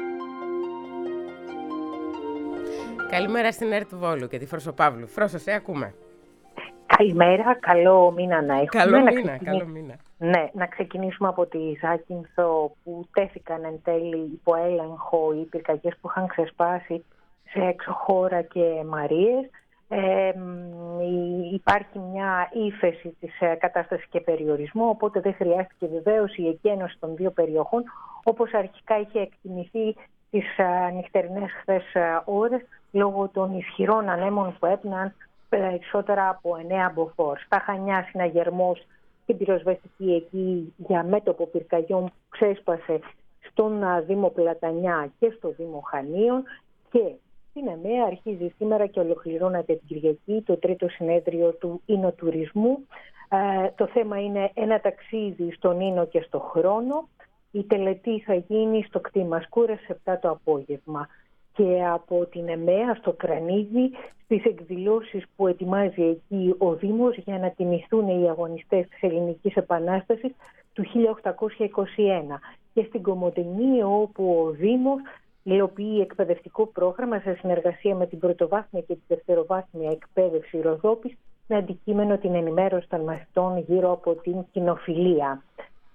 Καλημέρα στην ΕΡΤ Βόλου και τη Φροσοπαύλου. Φρόσο, σε ακούμε. Καλημέρα, καλό μήνα να έχουμε. Καλό να μήνα, καλό μήνα. Ναι, να ξεκινήσουμε από τη Ζάκυνθο, που τέθηκαν εν τέλει υπό έλεγχο οι πυρκαγιές που είχαν ξεσπάσει σε Εξοχώρα και Μαρίες. Ε, υπάρχει μια ύφεση της κατάστασης και περιορισμού, οπότε δεν χρειάστηκε βεβαίως η εκένωση των δύο περιοχών, όπως αρχικά είχε εκτιμηθεί τις νυχτερινές χθες ώρες, λόγω των ισχυρών ανέμων που έπναν περισσότερα από εννέα μποφόρ. Στα Χανιά συναγερμός και πυροσβεστική εκεί για μέτωπο πυρκαγιών που ξέσπασε στον Δήμο Πλατανιά και στο Δήμο Χανίων, και στην ΕΜΕΑ αρχίζει σήμερα και ολοκληρώνεται την Κυριακή το τρίτο συνέδριο του Ινοτουρισμού. Ε, το θέμα είναι ένα ταξίδι στον Ίνο και στο χρόνο. Η τελετή θα γίνει στο κτήμα Σκούρας σε επτά το απόγευμα. Και από την ΕΜΕΑ στο Κρανίδι, στις εκδηλώσεις που ετοιμάζει εκεί ο Δήμος για να τιμηθούν οι αγωνιστές της Ελληνικής Επανάστασης του χίλια οκτακόσια είκοσι ένα. Και στην Κομοτηνή, όπου ο Δήμος υλοποιεί εκπαιδευτικό πρόγραμμα σε συνεργασία με την πρωτοβάθμια και την δευτεροβάθμια εκπαίδευση Ροδόπης, με αντικείμενο την ενημέρωση των μαθητών γύρω από την κοινοφιλία.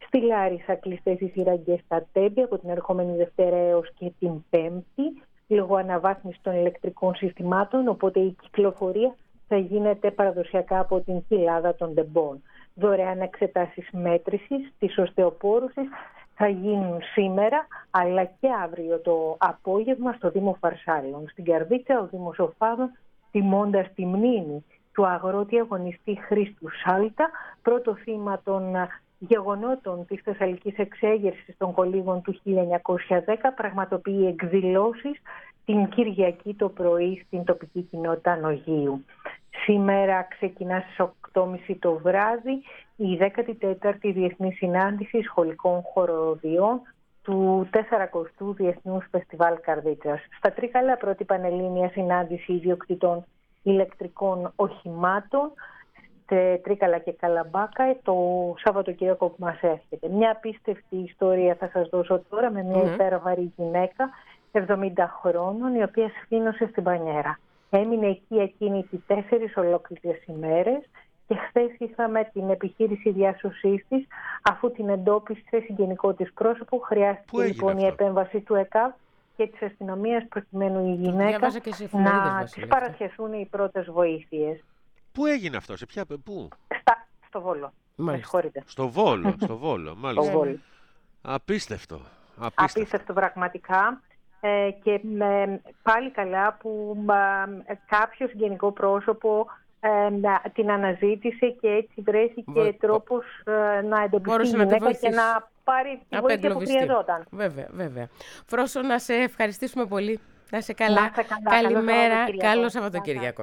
Στη Λάρισα κλειστές οι σειραγγές στα Τέμπη από την ερχόμενη Δευτέρα έως και την Πέμπτη, λόγω αναβάθμισης των ηλεκτρικών συστημάτων, οπότε η κυκλοφορία θα γίνεται παραδοσιακά από την κοιλάδα των Τεμπών. Δωρεάν εξετάσεις μέτρησης της οστεοπόρωσης θα γίνουν σήμερα αλλά και αύριο το απόγευμα στο Δήμο Φαρσάλων. Στην Καρδίτσα ο Δήμος Οφάδων, τιμώντας τη μνήμη του αγρότη αγωνιστή Χρήστου Σάλτα, πρώτο θύμα των γεγονότων της Θεσσαλικής εξέγερσης των κολύγων του χίλια εννιακόσια δέκα, πραγματοποιεί εκδηλώσεις την Κυριακή το πρωί στην τοπική κοινότητα Νογίου. Σήμερα ξεκινά στις οκτώ και μισή το βράδυ η δέκατη τέταρτη Διεθνή Συνάντηση Σχολικών Χοροδιών του τέσσερακοστού Διεθνούς Φεστιβάλ Καρδίτσας. Στα Τρίκαλα, πρώτη πανελλήνια συνάντηση ιδιοκτητών ηλεκτρικών οχημάτων, Τρίκαλα και Καλαμπάκα, το Σαββατοκύριακο που μας έρχεται. Μια απίστευτη ιστορία θα σας δώσω τώρα με μια mm. υπέρβαρη γυναίκα εβδομήντα χρόνων, η οποία σφήνωσε στην Πανιέρα. Έμεινε εκεί ακίνητη τέσσερις ολόκληρες ημέρες και χθες είχαμε την επιχείρηση διάσωσής της, αφού την εντόπισε σε συγγενικό της πρόσωπο. Χρειάστηκε λοιπόν αυτό? η επέμβαση του ΕΚΑΒ και της αστυνομίας προκειμένου η γυναίκα να της παρασχεθούν οι πρώτες βοήθειες. Πού έγινε αυτό, σε ποια, πού? Στα, στο Βόλο. Στο Βόλο, στο Βόλο, μάλιστα. Στο Βόλο. Απίστευτο. Απίστευτο, Απίστευτο πραγματικά. Ε, και με, πάλι καλά που ε, κάποιο συγγενικό πρόσωπο ε, την αναζήτησε και έτσι βρέθηκε Βο... τρόπος ε, να εντοπιστεί η γυναίκα και να πάρει τη βοήθεια που χρειαζόταν. Βέβαια, βέβαια. Φρόσο, να σε ευχαριστήσουμε πολύ. Να σε καλά. Να σε καλά. Καλημέρα. Καλό Σαββατοκύριακο.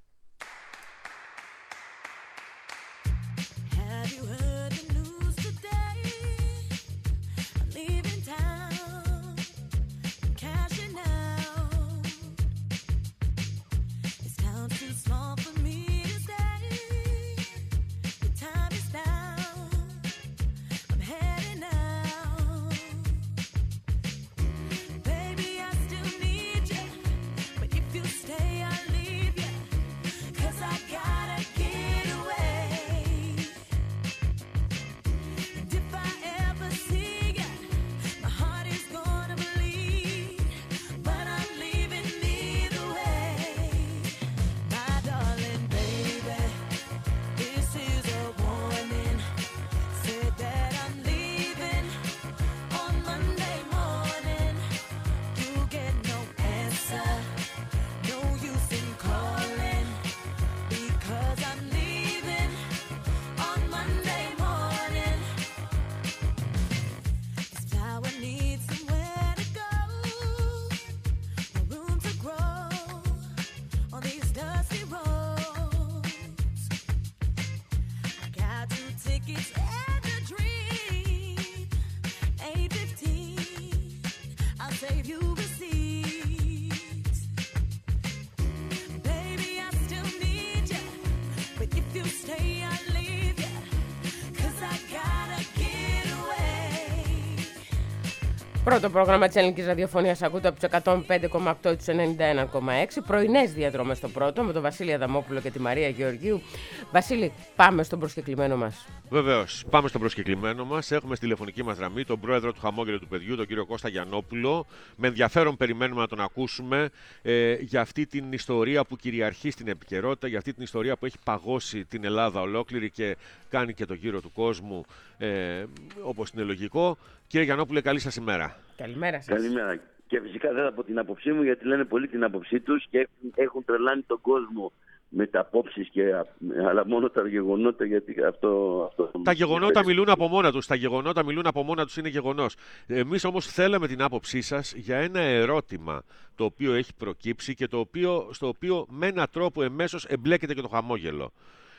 Πρώτο πρόγραμμα της Ελληνικής Ραδιοφωνίας ακούτε από τους εκατόν πέντε κόμμα οκτώ τους ενενήντα ένα κόμμα έξι. Πρωινές διαδρομές στο πρώτο με τον Βασίλη Αδαμόπουλο και τη Μαρία Γεωργίου. Βασίλη, πάμε στον προσκεκλημένο μας. Βεβαίως, πάμε στον προσκεκλημένο μας. Έχουμε στη τηλεφωνική μας γραμμή τον πρόεδρο του Χαμόγελου του Παιδιού, τον κύριο Κώστα Γιαννόπουλο. Με ενδιαφέρον περιμένουμε να τον ακούσουμε ε, για αυτή την ιστορία που κυριαρχεί στην επικαιρότητα, για αυτή την ιστορία που έχει παγώσει την Ελλάδα ολόκληρη και κάνει και το γύρο του κόσμου, ε, όπως είναι λογικό. Κύριε Γιαννόπουλε, καλή σας ημέρα. Καλημέρα σας. Καλημέρα. Και φυσικά δεν θα πω την άποψή μου, γιατί λένε πολύ την άποψή τους και έχουν τρελάνει τον κόσμο με τα απόψεις, και, αλλά μόνο τα γεγονότα, γιατί αυτό... αυτό τα γεγονότα μιλούν από μόνα τους, τα γεγονότα μιλούν από μόνα τους, είναι γεγονός. Εμείς όμως θέλαμε την άποψή σας για ένα ερώτημα το οποίο έχει προκύψει και το οποίο, στο οποίο με έναν τρόπο εμέσως εμπλέκεται και το χαμόγελο.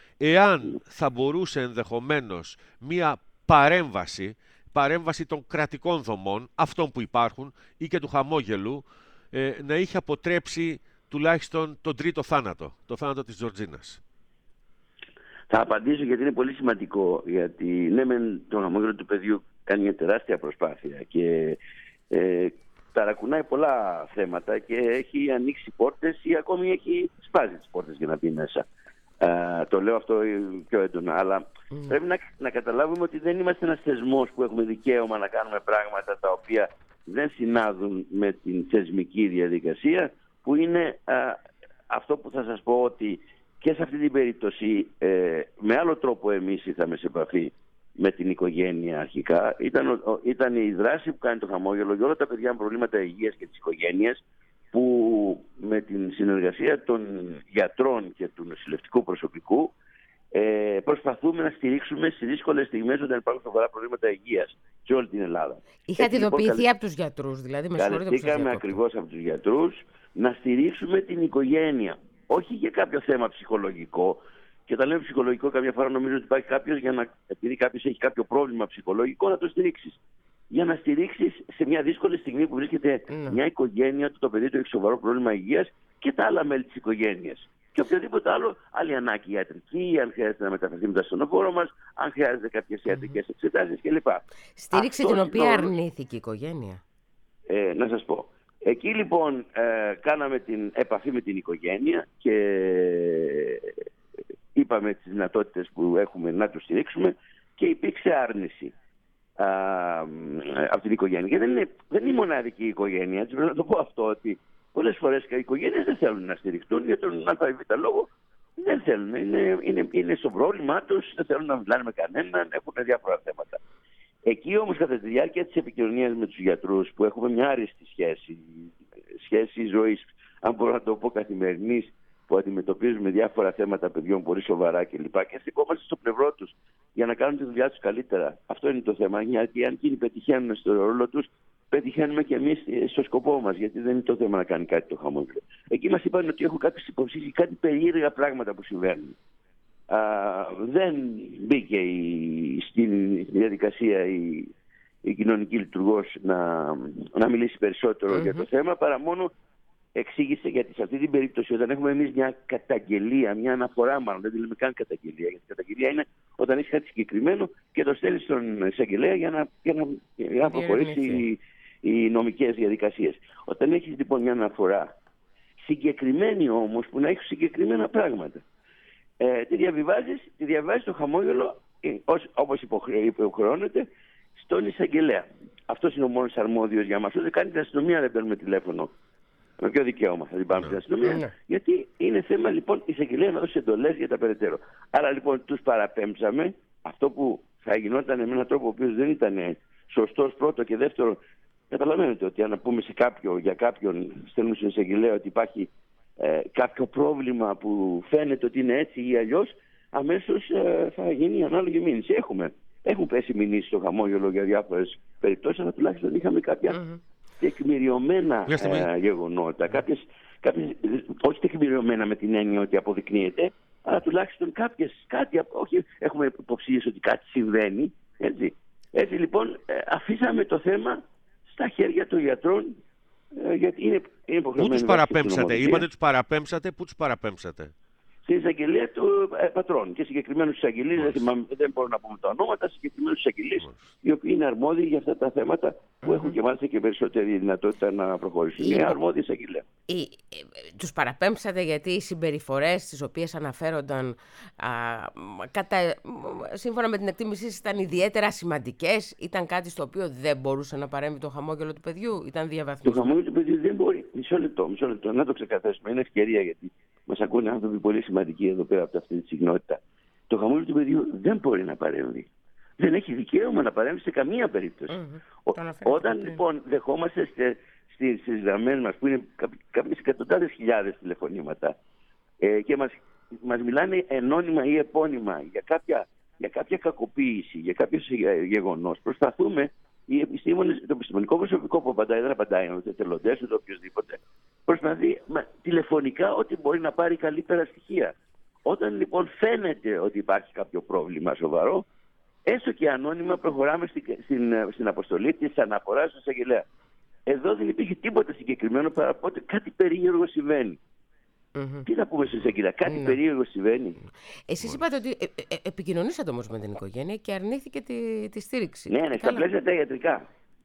Εάν θα μπορούσε ενδεχομένως μία παρέμβαση, παρέμβαση των κρατικών δομών, αυτών που υπάρχουν, ή και του χαμόγελου, ε, να είχε αποτρέψει τουλάχιστον τον τρίτο θάνατο, το θάνατο της Τζορτζίνας. Θα απαντήσω, γιατί είναι πολύ σημαντικό, γιατί ναι, μεν το Χαμόγελο του Παιδιού κάνει μια τεράστια προσπάθεια και ε, ταρακουνάει πολλά θέματα και έχει ανοίξει πόρτες ή ακόμη έχει σπάσει τις πόρτες για να μπει μέσα. Α, το λέω αυτό πιο έντονα, αλλά Mm. πρέπει να, να καταλάβουμε ότι δεν είμαστε ένας θεσμός που έχουμε δικαίωμα να κάνουμε πράγματα τα οποία δεν συνάδουν με την θεσμική διαδικασία, που είναι α, αυτό που θα σας πω, ότι και σε αυτή την περίπτωση ε, με άλλο τρόπο εμείς ήρθαμε σε επαφή με την οικογένεια αρχικά. Ήταν, ο, ήταν η δράση που κάνει το χαμόγελο για όλα τα παιδιά με προβλήματα υγείας και της οικογένειας, που με την συνεργασία των γιατρών και του νοσηλευτικού προσωπικού ε, προσπαθούμε να στηρίξουμε στις δύσκολες στιγμές όταν υπάρχουν σοβαρά προβλήματα υγείας σε όλη την Ελλάδα. Είχατε Έτσι, ειδοποιηθεί λοιπόν, από τους γιατρούς, δηλαδή, με συγχωρείτε που σας καλεστήκαμε διακόπτω. ακριβώς από τους γιατρούς να στηρίξουμε την οικογένεια. Όχι για κάποιο θέμα ψυχολογικό. Και όταν λέμε ψυχολογικό, καμιά φορά νομίζω ότι υπάρχει κάποιος, για να, επειδή κάποιος έχει κάποιο πρόβλημα ψυχολογικό, να το στηρίξεις. Για να στηρίξεις σε μια δύσκολη στιγμή που βρίσκεται Ναι. μια οικογένεια, το παιδί του έχει σοβαρό πρόβλημα υγείας και τα άλλα μέλη της οικογένειας. Και οποιοδήποτε άλλο, άλλη ανάγκη ιατρική, αν χρειάζεται να μεταφερθεί με τα ασθενοφόρο μας, αν χρειάζεται κάποιες ιατρικές εξετάσεις κλπ. Στήριξη Αυτό την οποία είναι- αρνήθηκε η οικογένεια. Ε, να σας πω. Εκεί λοιπόν ε, κάναμε την επαφή με την οικογένεια και είπαμε τις δυνατότητες που έχουμε να τους στηρίξουμε και υπήρξε άρνηση α, από την οικογένεια. Και δεν είναι, δεν είναι η μοναδική οικογένεια, έτσι πρέπει να το πω αυτό, ότι πολλές φορές οι οικογένειες δεν θέλουν να στηριχτούν για τον ΑΒ λόγο. Δεν θέλουν, είναι, είναι, είναι στο πρόβλημά τους, δεν θέλουν να μιλάνε με κανέναν, έχουν διάφορα θέματα. Εκεί όμως κατά τη διάρκεια της επικοινωνίας με τους γιατρούς, που έχουμε μια άριστη σχέση, σχέση ζωής, αν μπορώ να το πω καθημερινής, που αντιμετωπίζουμε διάφορα θέματα παιδιών πολύ σοβαρά κλπ. Και, και στεκόμαστε στο πλευρό τους για να κάνουν τη δουλειά τους καλύτερα. Αυτό είναι το θέμα. Γιατί αν εκείνοι πετυχαίνουν στο ρόλο τους, πετυχαίνουμε και εμείς στο σκοπό μας. Γιατί δεν είναι το θέμα να κάνει κάτι το χαμόγελο. Εκεί μας είπαν ότι έχω κάποιες υποψίες, κάτι περίεργα πράγματα που συμβαίνουν. Α, δεν μπήκε η, στην διαδικασία η, η κοινωνική λειτουργός να, να μιλήσει περισσότερο Mm-hmm. για το θέμα, παρά μόνο εξήγησε, γιατί σε αυτή την περίπτωση όταν έχουμε εμείς μια καταγγελία, μια αναφορά μάλλον, δεν τη λέμε καν καταγγελία, γιατί καταγγελία είναι όταν έχει κάτι συγκεκριμένο και το στέλνει στον εισαγγελέα για να, για να, για να προχωρήσει οι, οι νομικές διαδικασίες. Όταν έχεις λοιπόν μια αναφορά συγκεκριμένη όμως, που να έχει συγκεκριμένα πράγματα, Ε, τη διαβιβάζεις, τη διαβάζεις το χαμόγελο ε, ως, όπως υποχρεώνεται στον εισαγγελέα. Αυτός είναι ο μόνος αρμόδιος για μας. Ούτε κάνει την αστυνομία, δεν παίρνουμε τηλέφωνο. Με ποιο δικαίωμα θα την πάμε στην αστυνομία. Ναι. Γιατί είναι θέμα λοιπόν η εισαγγελέα να δώσει εντολές για τα περαιτέρω. Άρα λοιπόν τους παραπέμψαμε. Αυτό που θα γινόταν με έναν τρόπο ο οποίος δεν ήταν σωστός, πρώτο, και δεύτερο, καταλαβαίνετε ότι αν πούμε σε κάποιο, για κάποιον στέλνουμε στον εισαγγελέα ότι υπάρχει Ε, κάποιο πρόβλημα που φαίνεται ότι είναι έτσι ή αλλιώς, αμέσως ε, θα γίνει η ανάλογη μήνυση. Έχουμε, έχουν πέσει μηνύσεις στο χαμόγελο για διάφορες περιπτώσεις, αλλά τουλάχιστον είχαμε κάποια mm-hmm. τεκμηριωμένα ε, γεγονότα. Κάποιες, κάποιες, όχι τεκμηριωμένα με την έννοια ότι αποδεικνύεται, αλλά τουλάχιστον κάποιες, κάτι, όχι έχουμε υποψίες ότι κάτι συμβαίνει. Έτσι, έτσι λοιπόν ε, αφήσαμε το θέμα στα χέρια των γιατρών. Ε, γιατί είναι, είναι Πού τους παραπέμψατε, είπατε τους παραπέμψατε, πού τους παραπέμψατε? Στην εισαγγελία του ε, πατρών και συγκεκριμένους εισαγγελείς, δεν, θυμάμαι, δεν μπορώ να πούμε τα ονόματα, συγκεκριμένους εισαγγελείς, οι οποίοι είναι αρμόδιοι για αυτά τα θέματα που mm-hmm. έχουν και μάλιστα και περισσότερη δυνατότητα να προχωρήσουν. Είναι αρμόδιοι εισαγγελία. Ε, ε, τους παραπέμψατε γιατί οι συμπεριφορές τις οποίες αναφέρονταν α, κατά, σύμφωνα με την εκτίμησή σας ήταν ιδιαίτερα σημαντικές, ήταν κάτι στο οποίο δεν μπορούσε να παρέμβει το χαμόγελο του παιδιού, ήταν διαβαθμισμένο? Το χαμόγελο του παιδιού δεν μπορεί. Μισό λεπτό, μισό λεπτό. Να το ξεκαθαρίσουμε. Είναι ευκαιρία, γιατί μας ακούνε άνθρωποι πολύ σημαντικοί εδώ πέρα από αυτή τη συχνότητα. Το χαμόγελο του παιδιού δεν μπορεί να παρέμβει. Δεν έχει δικαίωμα να παρέμβει σε καμία περίπτωση. Mm-hmm. Ο, όταν λοιπόν δεχόμαστε στις γραμμές μας, που είναι κάποιες εκατοντάδες χιλιάδες τηλεφωνήματα, ε, και μας, μας μιλάνε ενώνυμα ή επώνυμα για κάποια, για κάποια κακοποίηση, για κάποιο γεγονός, προσπαθούμε οι επιστήμονες, το επιστημονικό προσωπικό που απαντάει, δεν απαντάει, ούτε εθελοντές, ούτε οποιοδήποτε, προσπαθεί μα, τηλεφωνικά ότι μπορεί να πάρει καλύτερα στοιχεία. Όταν λοιπόν φαίνεται ότι υπάρχει κάποιο πρόβλημα σοβαρό, έστω και ανώνυμα προχωράμε στην, στην, στην αποστολή της αναφοράς στον εισαγγελέα. Εδώ δεν υπήρχε τίποτα συγκεκριμένο παρά ότι κάτι περίεργο συμβαίνει. Mm-hmm. Τι θα πούμε στην εισαγγελέα, κάτι mm-hmm. περίεργο συμβαίνει. Εσείς είπατε ότι ε, ε, επικοινωνήσατε όμως με την οικογένεια και αρνήθηκε τη, τη στήριξη. Ναι, ναι, στα πλαίσια τα ιατρικά.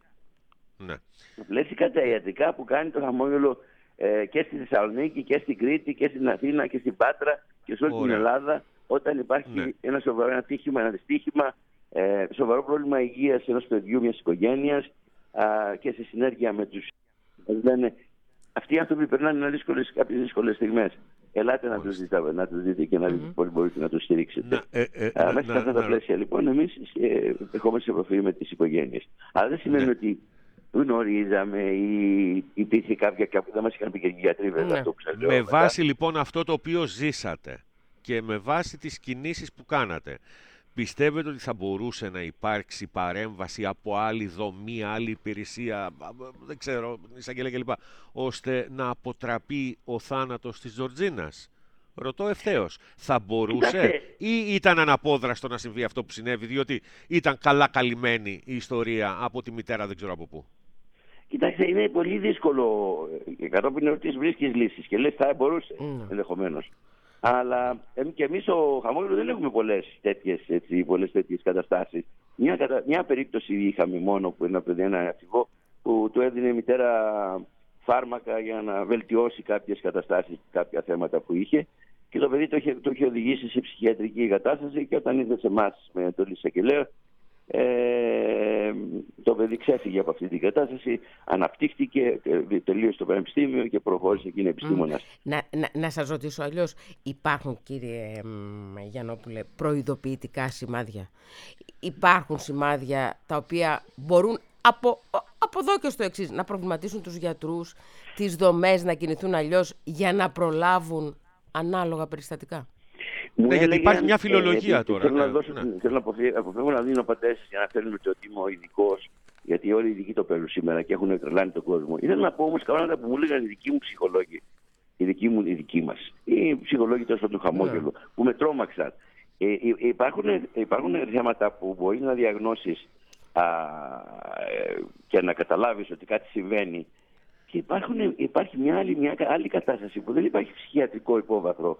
Ναι. Στα πλαίσια τα ιατρικά που κάνει το χαμόγελο ε, και στη Θεσσαλονίκη και στην Κρήτη και στην Αθήνα και στην Πάτρα και σε όλη Ωραία. την Ελλάδα, όταν υπάρχει Ναι. ένα σοβαρό ένα τύχημα, ένα δυστύχημα, ε, σοβαρό πρόβλημα υγείας ενός παιδιού, μιας οικογένειας α, και σε συνέργεια με τους. Λένε, αυτοί οι άνθρωποι περνάνε δύσκολες, κάποιες δύσκολες στιγμές. Ελάτε να τους, δείτε, να τους δείτε και να δείτε πώς μπορείτε να τους στηρίξετε. Να, ε, ε, Α, να- μέσα σε να- αυτά τα να- πλαίσια λοιπόν εμείς ε, ερχόμαστε σε επαφή με τις οικογένειες. Αλλά δεν σημαίνει Ναι. ότι γνωρίζαμε ή υπήρχε κάποια, κάποια δεν μας είχαν πει και οι γιατροί βέβαια Ναι. αυτό που σας λέω. Με μετά. βάση λοιπόν αυτό το οποίο ζήσατε και με βάση τις κινήσεις που κάνατε, πιστεύετε ότι θα μπορούσε να υπάρξει παρέμβαση από άλλη δομή, άλλη υπηρεσία, α, δεν ξέρω, εισαγγελία κλπ, ώστε να αποτραπεί ο θάνατος της Τζορτζίνας? Ρωτώ ευθέως, θα μπορούσε Κοιτάξτε. ή ήταν αναπόδραστο να συμβεί αυτό που συνέβη, διότι ήταν καλά καλυμμένη η ιστορία από τη μητέρα δεν ξέρω από πού? Κοιτάξτε, είναι πολύ δύσκολο. ε, Κατόπιν ερωτήσεις βρίσκεις λύσεις και λες θα μπορούσε Ναι. ενδεχομένως. Αλλά εμ, και εμείς ο Χαμόγελο δεν έχουμε πολλές τέτοιες, έτσι, πολλές τέτοιες καταστάσεις. Μια, κατα... μια περίπτωση είχαμε μόνο που ένα παιδί, ένα αρχηγό, που του έδινε η μητέρα φάρμακα για να βελτιώσει κάποιες καταστάσεις, κάποια θέματα που είχε. Και το παιδί το είχε, το είχε οδηγήσει σε ψυχιατρική κατάσταση και όταν ήρθε σε εμάς με εντολή εισαγγελέα, ε, το παιδί ξέφυγε από αυτή την κατάσταση, αναπτύχθηκε, ε, τελείωσε το πανεπιστήμιο και προχώρησε και είναι επιστήμονας. Να, να, να σας ρωτήσω αλλιώς, υπάρχουν κύριε μ, Γιαννόπουλε προειδοποιητικά σημάδια? Υπάρχουν σημάδια τα οποία μπορούν από, από εδώ και στο εξής να προβληματίσουν τους γιατρούς, τις δομές να κινηθούν αλλιώς για να προλάβουν ανάλογα περιστατικά? Μου Ναι, γιατί έλεγαν, υπάρχει μια φιλολογία ε, τώρα, Θέλω ναι, να, δώσω, ναι. θέλω να αποφύγω, αποφεύγω να δίνω πατέσεις για να φέρνουν ότι είμαι ο ειδικός, γιατί όλοι οι ειδικοί το παίρνουν σήμερα και έχουν τρελάνει τον κόσμο. Ήθελα να πω όμως πράγματα που μου έλεγαν οι δικοί μου ψυχολόγοι, οι δικοί μου, οι δικοί μας, οι ψυχολόγοι τόσο του Χαμόγελου, Ναι. που με τρόμαξαν. Ε, ε, υπάρχουν, υπάρχουν θέματα που μπορεί να διαγνώσεις α, ε, και να καταλάβεις ότι κάτι συμβαίνει. Και υπάρχουν, υπάρχει μια άλλη, μια άλλη κατάσταση που δεν υπάρχει ψυχιατρικό υπόβαθρο,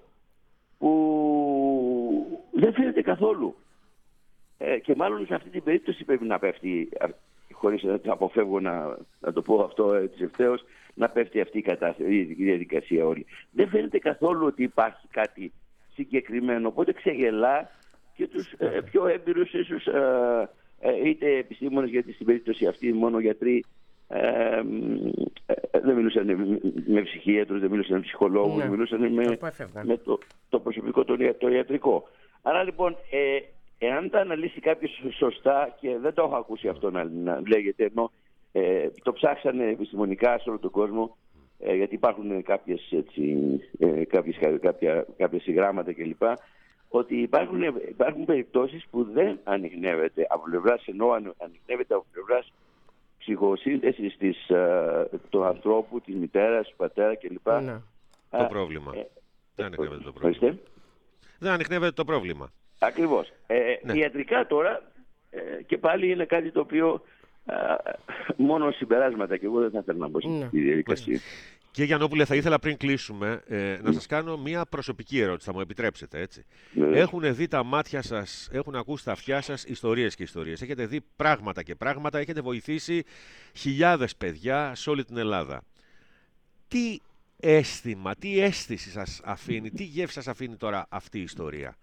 που δεν φαίνεται καθόλου. Ε, και μάλλον σε αυτή την περίπτωση πρέπει να πέφτει, χωρίς να αποφεύγω να, να το πω αυτό έτσι ευθέως, να πέφτει αυτή η, κατάσταση, η διαδικασία όλη. Δεν φαίνεται καθόλου ότι υπάρχει κάτι συγκεκριμένο, οπότε ξεγελά και τους ε, πιο έμπειρους ίσως ε, ε, είτε επιστήμονες, γιατί στην περίπτωση αυτή μόνο γιατροί ε, ε, δεν μιλούσαν με, με ψυχίατρους, δεν μιλούσαν με ψυχολόγους, Ναι. μιλούσαν με, Απέφευγαν. με το, το προσωπικό, το, ια- το ιατρικό. Άρα λοιπόν, ε, εάν τα αναλύσει κάποιος σωστά, και δεν το έχω ακούσει αυτό να, να λέγεται, ενώ ε, το ψάξανε επιστημονικά σε όλο τον κόσμο, ε, γιατί υπάρχουν κάποιες, έτσι, ε, κάποιες, κάποια, κάποια συγγράμματα κλπ. Ότι υπάρχουν, υπάρχουν περιπτώσεις που δεν ανιχνεύεται από πλευράς, ενώ ανιχνεύεται από πλευράς ψυχοσύνθεσης της, ε, του ανθρώπου, της μητέρας, του πατέρα κλπ. Ναι. Το πρόβλημα. Ε, Δεν ανοιχνεύεται το ορίστε. πρόβλημα. Δεν ανοιχνεύεται το πρόβλημα. Ακριβώς. Ε, Ναι. Ιατρικά τώρα ε, και πάλι είναι κάτι το οποίο ε, μόνο συμπεράσματα, και εγώ δεν θα ήθελα να μπω Ναι. στη διαδικασία. Κύριε Γιαννόπουλε, θα ήθελα πριν κλείσουμε ε, να σας κάνω μια προσωπική ερώτηση, θα μου επιτρέψετε, έτσι. Ναι. Έχουν δει τα μάτια σας, έχουν ακούσει τα αυτιά σας ιστορίες και ιστορίες. Έχετε δει πράγματα και πράγματα, έχετε βοηθήσει χιλιάδες παιδιά σε όλη την Ελλάδα. Τι αίσθημα, τι αίσθηση σας αφήνει, τι γεύση σας αφήνει τώρα αυτή η ιστορία?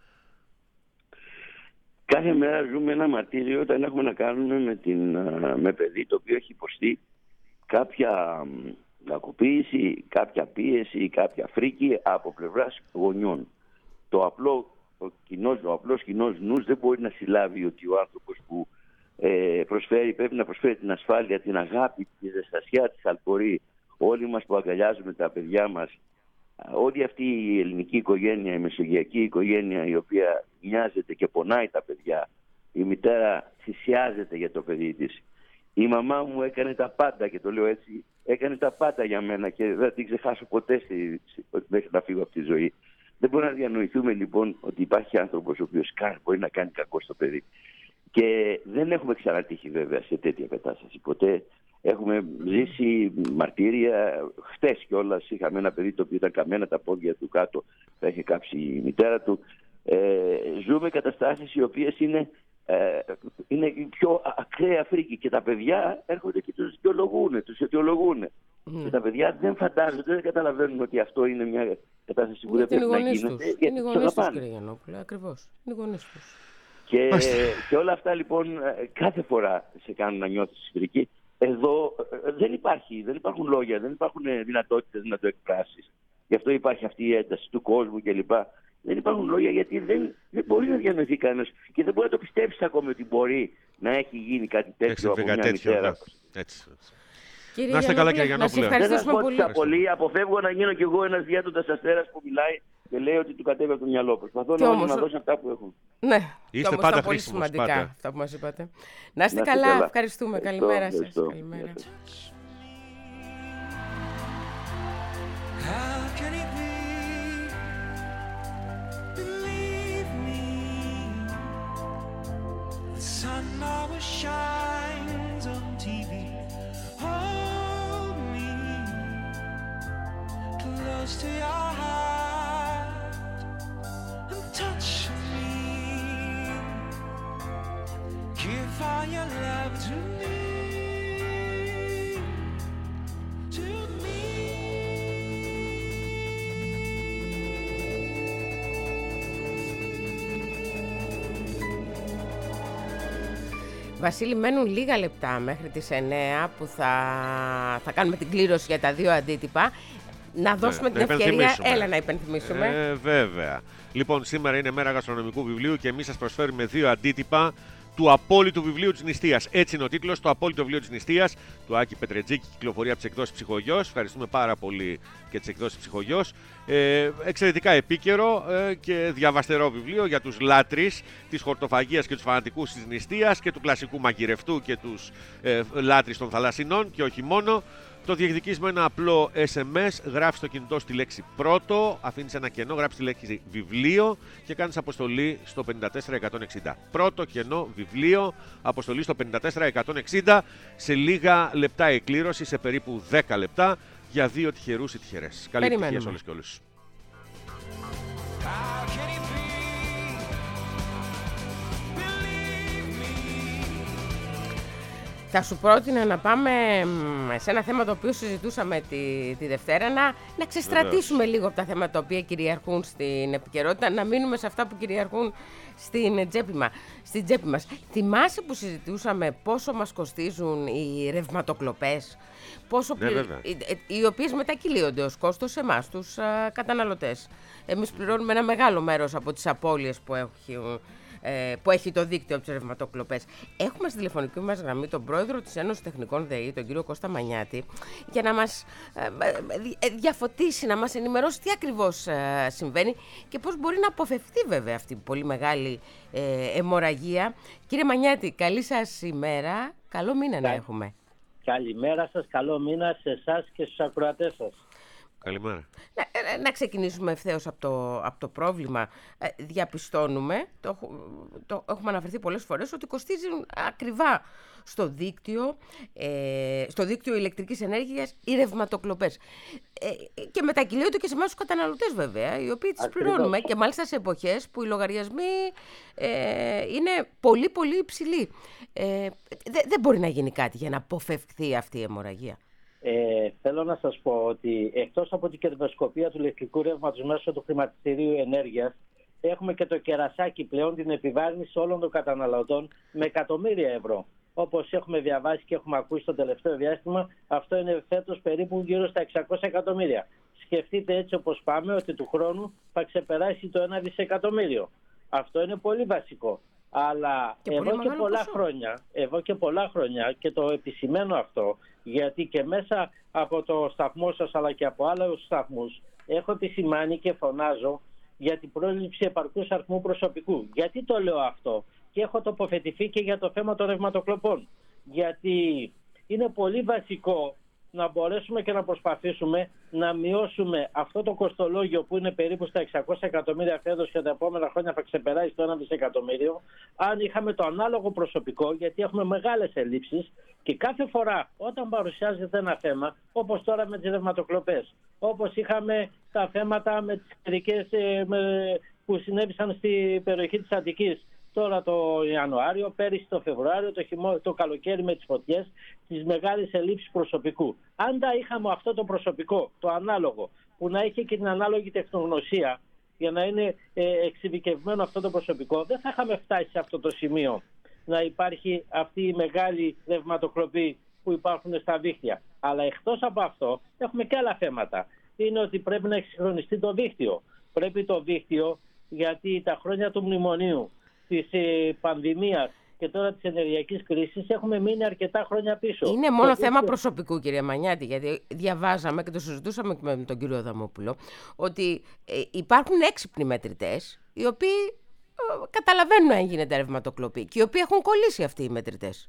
Κάθε μέρα ζούμε ένα μαρτύριο όταν έχουμε να κάνουμε με, την, α, με παιδί το οποίο έχει υποστεί κάποια μ, κακοποίηση, κάποια πίεση, κάποια φρίκη από πλευράς γονιών. Το απλό, ο, κοινός, ο απλός κοινός νους δεν μπορεί να συλλάβει ότι ο άνθρωπος που ε, προσφέρει, πρέπει να προσφέρει την ασφάλεια, την αγάπη, τη ζεστασιά, τη αλπορή, όλοι μας που αγκαλιάζουμε τα παιδιά μας, όλη αυτή η ελληνική οικογένεια, η μεσογειακή οικογένεια, η οποία νοιάζεται και πονάει τα παιδιά, η μητέρα θυσιάζεται για το παιδί της. Η μαμά μου έκανε τα πάντα, και το λέω έτσι, έκανε τα πάντα για μένα και δεν την ξεχάσω ποτέ στη, μέχρι να φύγω από τη ζωή. Δεν μπορούμε να διανοηθούμε λοιπόν ότι υπάρχει άνθρωπος ο οποίος μπορεί να κάνει κακό στο παιδί. Και δεν έχουμε ξανατύχει βέβαια σε τέτοια κατάσταση ποτέ. Έχουμε ζήσει μαρτύρια. Χτες κιόλας είχαμε ένα παιδί το οποίο ήταν καμένα τα πόδια του κάτω, θα είχε κάψει η μητέρα του. Ε, ζούμε καταστάσεις οι οποίες είναι, ε, είναι η πιο ακραία φρίκη, και τα παιδιά έρχονται και τους δικαιολογούν, τους αιτιολογούν. Mm. Και τα παιδιά δεν φαντάζονται, δεν καταλαβαίνουν ότι αυτό είναι μια κατάσταση που δεν πρέπει να γίνεται. Είναι οι γονείς τους, κύριε Γιαννόπουλε, ακριβώς. Είναι οι γονείς τους. Και, και όλα αυτά λοιπόν κάθε φορά σε κάνουν να νιώθεις σφυρική. Εδώ δεν, υπάρχει, δεν υπάρχουν λόγια, δεν υπάρχουν δυνατότητες να το εκφράσεις. Γι' αυτό υπάρχει αυτή η ένταση του κόσμου κλπ. Δεν υπάρχουν λόγια γιατί δεν, δεν μπορεί να διανοηθεί κανένας και δεν μπορεί να το πιστέψει ακόμη ότι μπορεί να έχει γίνει κάτι τέτοιο από μια μητέρα. Έτσι. Κύριε να είστε καλά, κύριε Γιαννόπουλε. Γιαννόπουλε. Δεν σας πω πολύ. Αποφεύγω να γίνω κι εγώ ένας διάτοντας αστέρας που μιλάει και λέει ότι του κατέβει από το μυαλό. Προσπαθώ να, όμως... να δώσω αυτά που έχω. Ναι, είστε πάντα πολύ χρήσιμος, σημαντικά πάντα. αυτά που μας είπατε. Να είστε καλά. καλά. Ευχαριστούμε. Ευχαριστώ, καλημέρα σας. Καλημέρα. Sun always shines on τι βι. Hold me close to your heart and touch me. Give all your love to me, to me. Βασίλη, μένουν λίγα λεπτά μέχρι τις εννέα που θα, θα κάνουμε την κλήρωση για τα δύο αντίτυπα. Να δώσουμε ναι, την να ευκαιρία, έλα να υπενθυμίσουμε. Ε, βέβαια. Λοιπόν, σήμερα είναι μέρα γαστρονομικού βιβλίου και εμείς σας προσφέρουμε δύο αντίτυπα του απόλυτου βιβλίου της νηστείας. Έτσι είναι ο τίτλος, το απόλυτο βιβλίο της νηστείας του Άκη Πετρετζίκη, κυκλοφορεί από τις εκδόσεις Ψυχογιός. Ευχαριστούμε πάρα πολύ και τις εκδόσεις Ψυχογιός. Ε, εξαιρετικά επίκαιρο ε, και διαβαστερό βιβλίο για τους λάτρεις της χορτοφαγίας και τους φανατικούς της νηστείας και του κλασικού μαγειρευτού και τους ε, λάτρεις των θαλασσινών και όχι μόνο. Το διεκδικείς με ένα απλό ες εμ ες, γράφεις στο κινητό στη λέξη πρώτο, αφήνεις ένα κενό, γράφεις τη λέξη βιβλίο και κάνεις αποστολή στο πέντε τέσσερα εκατόν εξήντα. Πρώτο κενό βιβλίο, αποστολή στο πέντε τέσσερα εκατόν εξήντα, σε λίγα λεπτά εκκλήρωση, σε περίπου δέκα λεπτά, για δύο τυχερούς ή τυχερές. Καλή επιτυχία σε όλες και όλους. Θα σου πρότεινα να πάμε σε ένα θέμα το οποίο συζητούσαμε τη, τη Δευτέρα, να, να ξεστρατήσουμε Βεβαίως. λίγο από τα θέματα τα οποία κυριαρχούν στην επικαιρότητα, να μείνουμε σε αυτά που κυριαρχούν στην τσέπη, μα, στην τσέπη μας. Θυμάσαι που συζητούσαμε πόσο μας κοστίζουν οι ρευματοκλοπές, πόσο ναι, πλη... οι, οι οποίες μετακυλίονται ως κόστος σε εμάς, τους α, καταναλωτές. Εμείς πληρώνουμε ένα μεγάλο μέρος από τις απώλειες που έχει... που έχει το δίκτυο από τις ρευματοκλοπές. Έχουμε στη τηλεφωνική μας γραμμή τον πρόεδρο της Ένωσης Τεχνικών ΔΕΗ, τον κύριο Κώστα Μανιάτη, για να μας διαφωτίσει, να μας ενημερώσει τι ακριβώς συμβαίνει και πώς μπορεί να αποφευθεί βέβαια αυτή η πολύ μεγάλη αιμορραγία. Κύριε Μανιάτη, καλή σας ημέρα. Καλό μήνα να έχουμε. Καλημέρα σας, καλό μήνα σε εσάς και στους ακροατές σας. Καλημέρα. Να, να ξεκινήσουμε ευθέως από το, από το πρόβλημα. Ε, διαπιστώνουμε, το, το έχουμε αναφερθεί πολλές φορές, ότι κοστίζουν ακριβά στο δίκτυο, ε, στο δίκτυο ηλεκτρικής ενέργειας οι ρευματοκλοπές. Ε, και μετακυλίονται και σε εμάς τους καταναλωτές βέβαια, οι οποίοι τις Ακριβώς. πληρώνουμε και μάλιστα σε εποχές που οι λογαριασμοί ε, είναι πολύ πολύ υψηλοί. Ε, δεν δε μπορεί να γίνει κάτι για να αποφευχθεί αυτή η αιμορραγία. Ε, θέλω να σας πω ότι εκτός από την κερδοσκοπία του ηλεκτρικού ρεύματος μέσω του χρηματιστηρίου ενέργειας, έχουμε και το κερασάκι πλέον, την επιβάρυνση όλων των καταναλωτών με εκατομμύρια ευρώ. Όπως έχουμε διαβάσει και έχουμε ακούσει το τελευταίο διάστημα, αυτό είναι φέτος περίπου γύρω στα εξακόσια εκατομμύρια. Σκεφτείτε έτσι όπως πάμε ότι του χρόνου θα ξεπεράσει το ένα δισεκατομμύριο. Αυτό είναι πολύ βασικό. Αλλά και εδώ, και πολλά ποσό. χρόνια, εδώ και πολλά χρόνια και το επισημαίνω αυτό, γιατί και μέσα από το σταθμό σας αλλά και από άλλους σταθμούς έχω επισημάνει και φωνάζω για την πρόληψη επαρκούς αριθμού προσωπικού. Γιατί το λέω αυτό? Και έχω τοποθετηθεί και για το θέμα των ρευματοκλοπών. Γιατί είναι πολύ βασικό να μπορέσουμε και να προσπαθήσουμε να μειώσουμε αυτό το κοστολόγιο που είναι περίπου στα εξακόσια εκατομμύρια φέτος και τα επόμενα χρόνια θα ξεπεράσει το ένα δισεκατομμύριο, αν είχαμε το ανάλογο προσωπικό, γιατί έχουμε μεγάλες ελλείψεις και κάθε φορά όταν παρουσιάζεται ένα θέμα, όπως τώρα με τις ρευματοκλοπές, όπως είχαμε τα θέματα με τις καιρικές που συνέβησαν στην περιοχή της Αττικής, τώρα το Ιανουάριο, πέρυσι το Φεβρουάριο, το, χειμώ, το καλοκαίρι με τις φωτιές, τις μεγάλες ελλείψεις προσωπικού. Αν τα είχαμε αυτό το προσωπικό, το ανάλογο, που να είχε και την ανάλογη τεχνογνωσία για να είναι ε, εξειδικευμένο αυτό το προσωπικό, δεν θα είχαμε φτάσει σε αυτό το σημείο να υπάρχει αυτή η μεγάλη ρευματοκλοπή που υπάρχουν στα δίκτυα. Αλλά εκτός από αυτό έχουμε και άλλα θέματα. Είναι ότι πρέπει να εξυγχρονιστεί το δίκτυο. Πρέπει το δίκτυο, γιατί τα χρόνια του μνημονίου, της ε, πανδημίας και τώρα της ενεργειακής κρίσης έχουμε μείνει αρκετά χρόνια πίσω. Είναι μόνο το θέμα δίκτυο... προσωπικού, κύριε Μανιάτη, γιατί διαβάζαμε και το συζητούσαμε με τον κύριο Δαμόπουλο, ότι ε, υπάρχουν έξυπνοι μετρητές, οι οποίοι ε, καταλαβαίνουν αν γίνεται ρευματοκλοπή και οι οποίοι έχουν κολλήσει αυτοί οι μετρητές.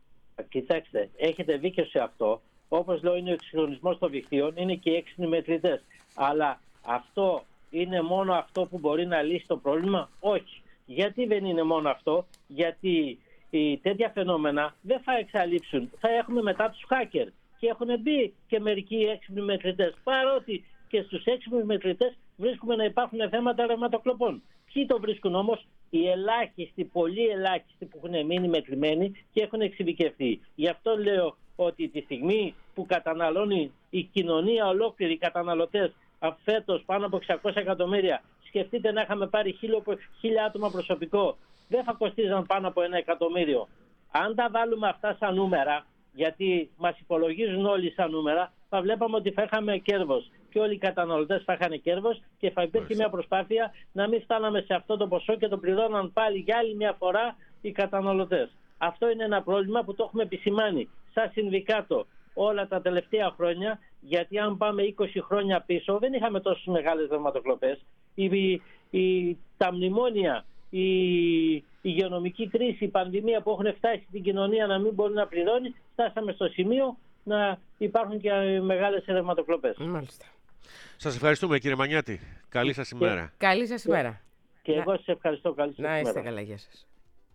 Κοιτάξτε, έχετε δίκιο σε αυτό. Όπως λέω, είναι ο εξυγχρονισμός των δικτύων, είναι και οι έξυπνοι μετρητές. Αλλά αυτό είναι μόνο αυτό που μπορεί να λύσει το πρόβλημα? Όχι. Γιατί δεν είναι μόνο αυτό? Γιατί οι τέτοια φαινόμενα δεν θα εξαλείψουν. Θα έχουμε μετά τους hacker. Και έχουν μπει και μερικοί έξυπνοι μετρητές. Παρότι και στους έξυπνους μετρητές βρίσκουμε να υπάρχουν θέματα ρευματοκλοπών. Ποιοι το βρίσκουν όμως? Οι ελάχιστοι, πολύ ελάχιστοι που έχουν μείνει μετρημένοι και έχουν εξειδικευτεί. Γι' αυτό λέω ότι τη στιγμή που καταναλώνει η κοινωνία ολόκληρη, οι καταναλωτές φέτος πάνω από εξακόσια εκατομμύρια, σκεφτείτε να είχαμε πάρει χίλια άτομα προσωπικό, δεν θα κοστίζαν πάνω από ένα εκατομμύριο. Αν τα βάλουμε αυτά σαν νούμερα, γιατί μας υπολογίζουν όλοι σαν νούμερα, θα βλέπαμε ότι θα είχαμε κέρδος. Και όλοι οι καταναλωτές θα είχαν κέρδος και θα υπήρχε μια προσπάθεια να μην φτάναμε σε αυτό το ποσό και το πληρώναν πάλι για άλλη μια φορά οι καταναλωτές. Αυτό είναι ένα πρόβλημα που το έχουμε επισημάνει σαν συνδικάτο όλα τα τελευταία χρόνια, γιατί αν πάμε είκοσι χρόνια πίσω δεν είχαμε τόσες μεγάλες ρευματοκλοπές. Η, η, τα μνημόνια, η, η υγειονομική κρίση, η πανδημία που έχουν φτάσει στην κοινωνία να μην μπορεί να πληρώνει, φτάσαμε στο σημείο να υπάρχουν και μεγάλες ρευματοκλοπές. Μάλιστα. Σας ευχαριστούμε, κύριε Μανιάτη. Καλή σας ημέρα. Και... Καλή σας ημέρα. Και εγώ σας ευχαριστώ. Καλή σας να ημέρα. είστε καλά, γεια σας.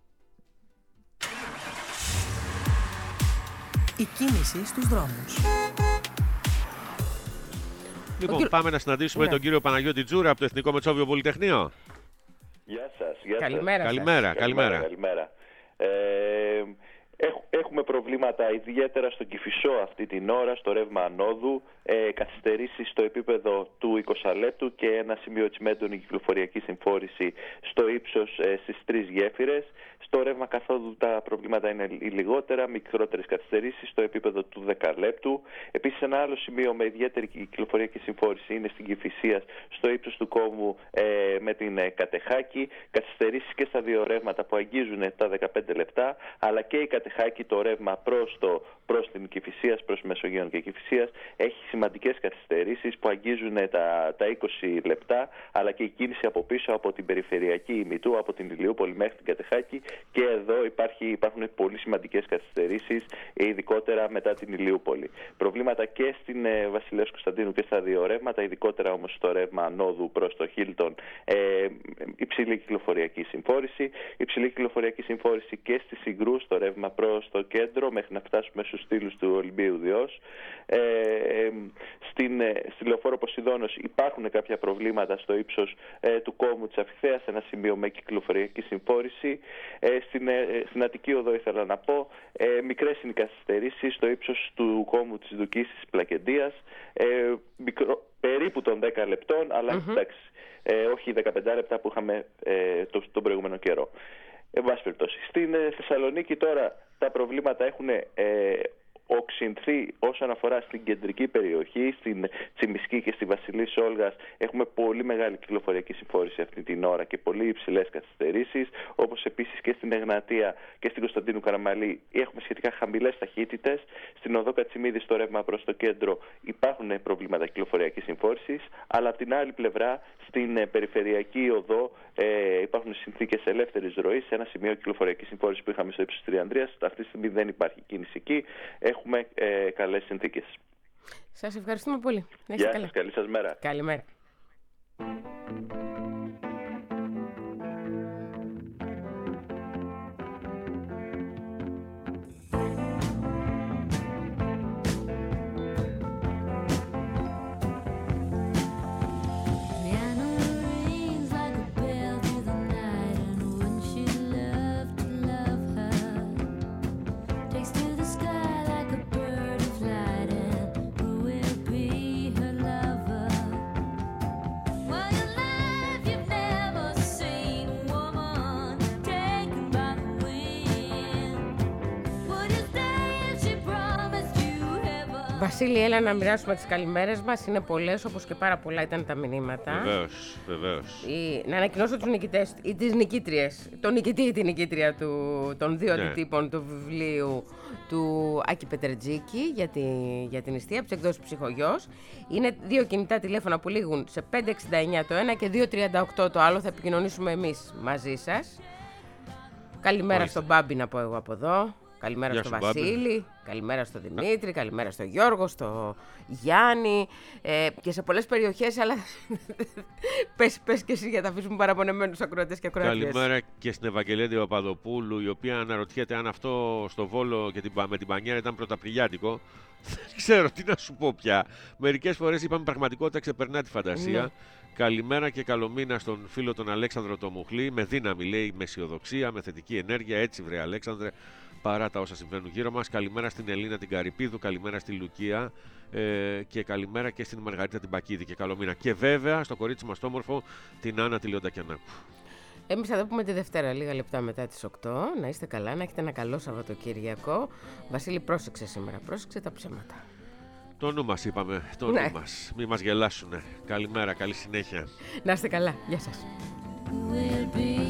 Η κίνηση στους δρόμους. Λοιπόν, κύριο... πάμε να συναντήσουμε ναι. τον κύριο Παναγιώτη Τζούρα από το Εθνικό Μετσόβιο Πολυτεχνείο. Γεια σας. Γεια καλημέρα, σας. Καλημέρα, καλημέρα. καλημέρα. Ε, έχουμε προβλήματα ιδιαίτερα στον Κηφισό αυτή την ώρα, στο ρεύμα ανόδου, ε, καθυστερήσεις στο επίπεδο του είκοσι λεπτού και ένα σημείο της έντονη κυκλοφοριακή συμφόρηση στο ύψος ε, στις τρεις γέφυρες. Στο ρεύμα καθόδου τα προβλήματα είναι λιγότερα, μικρότερες καθυστερήσεις στο επίπεδο του δέκα λεπτού. Επίσης, ένα άλλο σημείο με ιδιαίτερη κυκλοφοριακή συμφόρηση είναι στην Κηφισίας, στο ύψος του κόμβου ε, με την ε, Κατεχάκη. Καθυστερήσεις και στα δύο ρεύματα που αγγίζουν τα δεκαπέντε λεπτά, αλλά και η Κατεχάκη, το ρεύμα προς, το, προς την Κηφισίας, προς Μεσογείων και Κηφισίας, έχει σημαντικές καθυστερήσεις που αγγίζουν τα, τα είκοσι λεπτά, αλλά και η κίνηση από πίσω από την περιφερειακή ημιτού, από την Ηλιούπολη μέχρι την Κατεχάκη. Και εδώ υπάρχει, υπάρχουν πολύ σημαντικές καθυστερήσεις, ειδικότερα μετά την Ηλιούπολη. Προβλήματα και στην ε, Βασιλέως Κωνσταντίνου και στα δύο ρεύματα, ειδικότερα όμως στο ρεύμα ανόδου προς το Χίλτον, ε, υψηλή κυκλοφοριακή συμφόρηση. Υψηλή κυκλοφοριακή συμφόρηση και στη Συγκρού, στο ρεύμα προς το κέντρο, μέχρι να φτάσουμε στους στήλους του Ολυμπίου Διός. Ε, ε, στην, ε, στη Λεωφόρο Ποσειδώνος υπάρχουν κάποια προβλήματα στο ύψος ε, του κόμμου της Αφιθέας, ένα σημείο με κυκλοφοριακή συμφόρηση. Ε, στην, ε, στην Αττική Οδό ήθελα να πω, ε, μικρές είναι οι καθυστερήσεις στο ύψος του κόμμου της Δουκής της Πλακεντίας, ε, μικρό, περίπου των δέκα λεπτών, αλλά mm-hmm. εντάξει, ε, όχι δεκαπέντε λεπτά που είχαμε ε, το, τον προηγούμενο καιρό. Εν πάση περιπτώσει. Στην ε, Θεσσαλονίκη τώρα τα προβλήματα έχουν ε, οξυνθεί όσον αφορά στην κεντρική περιοχή, στην Τσιμισκή και στη Βασιλής Όλγας. Έχουμε πολύ μεγάλη κυκλοφοριακή συμφόρηση αυτή την ώρα και πολύ υψηλές καθυστερήσεις, όπως επίσης και στην Εγνατία και στην Κωνσταντίνου Καραμαλή έχουμε σχετικά χαμηλές ταχύτητες. Στην οδό Κατσιμίδη, στο ρεύμα προς το κέντρο, υπάρχουν προβλήματα κυκλοφοριακής συμφόρησης, αλλά από την άλλη πλευρά στην περιφερειακή οδό ε, υπάρχουν συνθήκες ελεύθερης ροής. Σε ένα σημείο κυκλοφοριακής συμφόρησης που είχαμε στο ύψος της Τριανδρίας, αυτή τη στιγμή δεν υπάρχει κίνηση εκεί. Έχουμε ε, καλές συνθήκες. Σας ευχαριστούμε πολύ. Γεια σας, καλή σας μέρα. Καλημέρα. Piano rings like a bell through the night, and when she left Βασίλη, έλα να μοιράσουμε τις καλημέρες μας. Είναι πολλές, όπως και πάρα πολλά ήταν τα μηνύματα. Βεβαίως, βεβαίως. Η... Να ανακοινώσω τους νικητές ή τις νικήτριες. Τον νικητή ή την νικήτρια του... των δύο Ναι. αντιτύπων του βιβλίου του Άκη Πετρετζίκη για, τη... για την νηστεία από τις εκδόσεις Ψυχογιός. Είναι δύο κινητά τηλέφωνα που λήγουν σε πέντε εξήντα εννιά το ένα και δύο τριάντα οκτώ το άλλο. Θα επικοινωνήσουμε εμείς μαζί σας. Καλημέρα Μάλιστα. στον Μπάμπη να πω εγώ από εδώ. Καλημέρα Γεια στον σου, Μπάμπη. Βασίλη, καλημέρα στον Δημήτρη, καλημέρα στον Γιώργο, στο Γιάννη ε, και σε πολλές περιοχές, αλλά πες, πες και εσύ για τα αφήσουμε παραπονεμένους ακροατές και ακροατές. Καλημέρα και στην Ευαγγελέντη Παπαδοπούλου, η οποία αναρωτιέται αν αυτό στο Βόλο και την, με την Πανιέρα ήταν πρωταπριλιάτικο. Δεν ξέρω τι να σου πω πια. Μερικές φορές είπαμε πραγματικότητα ξεπερνά τη φαντασία. Ναι. Καλημέρα και καλό μήνα στον φίλο τον Αλέξανδρο το Μουχλή. Με δύναμη, λέει, με αισιοδοξία, με θετική ενέργεια. Έτσι, βρε Αλέξανδρε, παρά τα όσα συμβαίνουν γύρω μας. Καλημέρα στην Ελίνα την Καρυπίδου, καλημέρα στη Λουκία ε, και καλημέρα και στην Μαργαρίτα την Πακίδη και καλό μήνα. Και βέβαια στο κορίτσι μας το όμορφο, την Άννα τη Λεοντακιανάκου. Εμείς θα τα πούμε τη Δευτέρα, λίγα λεπτά μετά τις οκτώ. Να είστε καλά, να έχετε ένα καλό Σαββατοκύριακο. Βασίλη, πρόσεξε σήμερα, πρόσεξε τα ψέματα. Το νου μας είπαμε, το Ναι. νου μας. Μη μας γελάσουνε. Καλημέρα, καλή συνέχεια. Να είστε καλά, γεια σας. Will be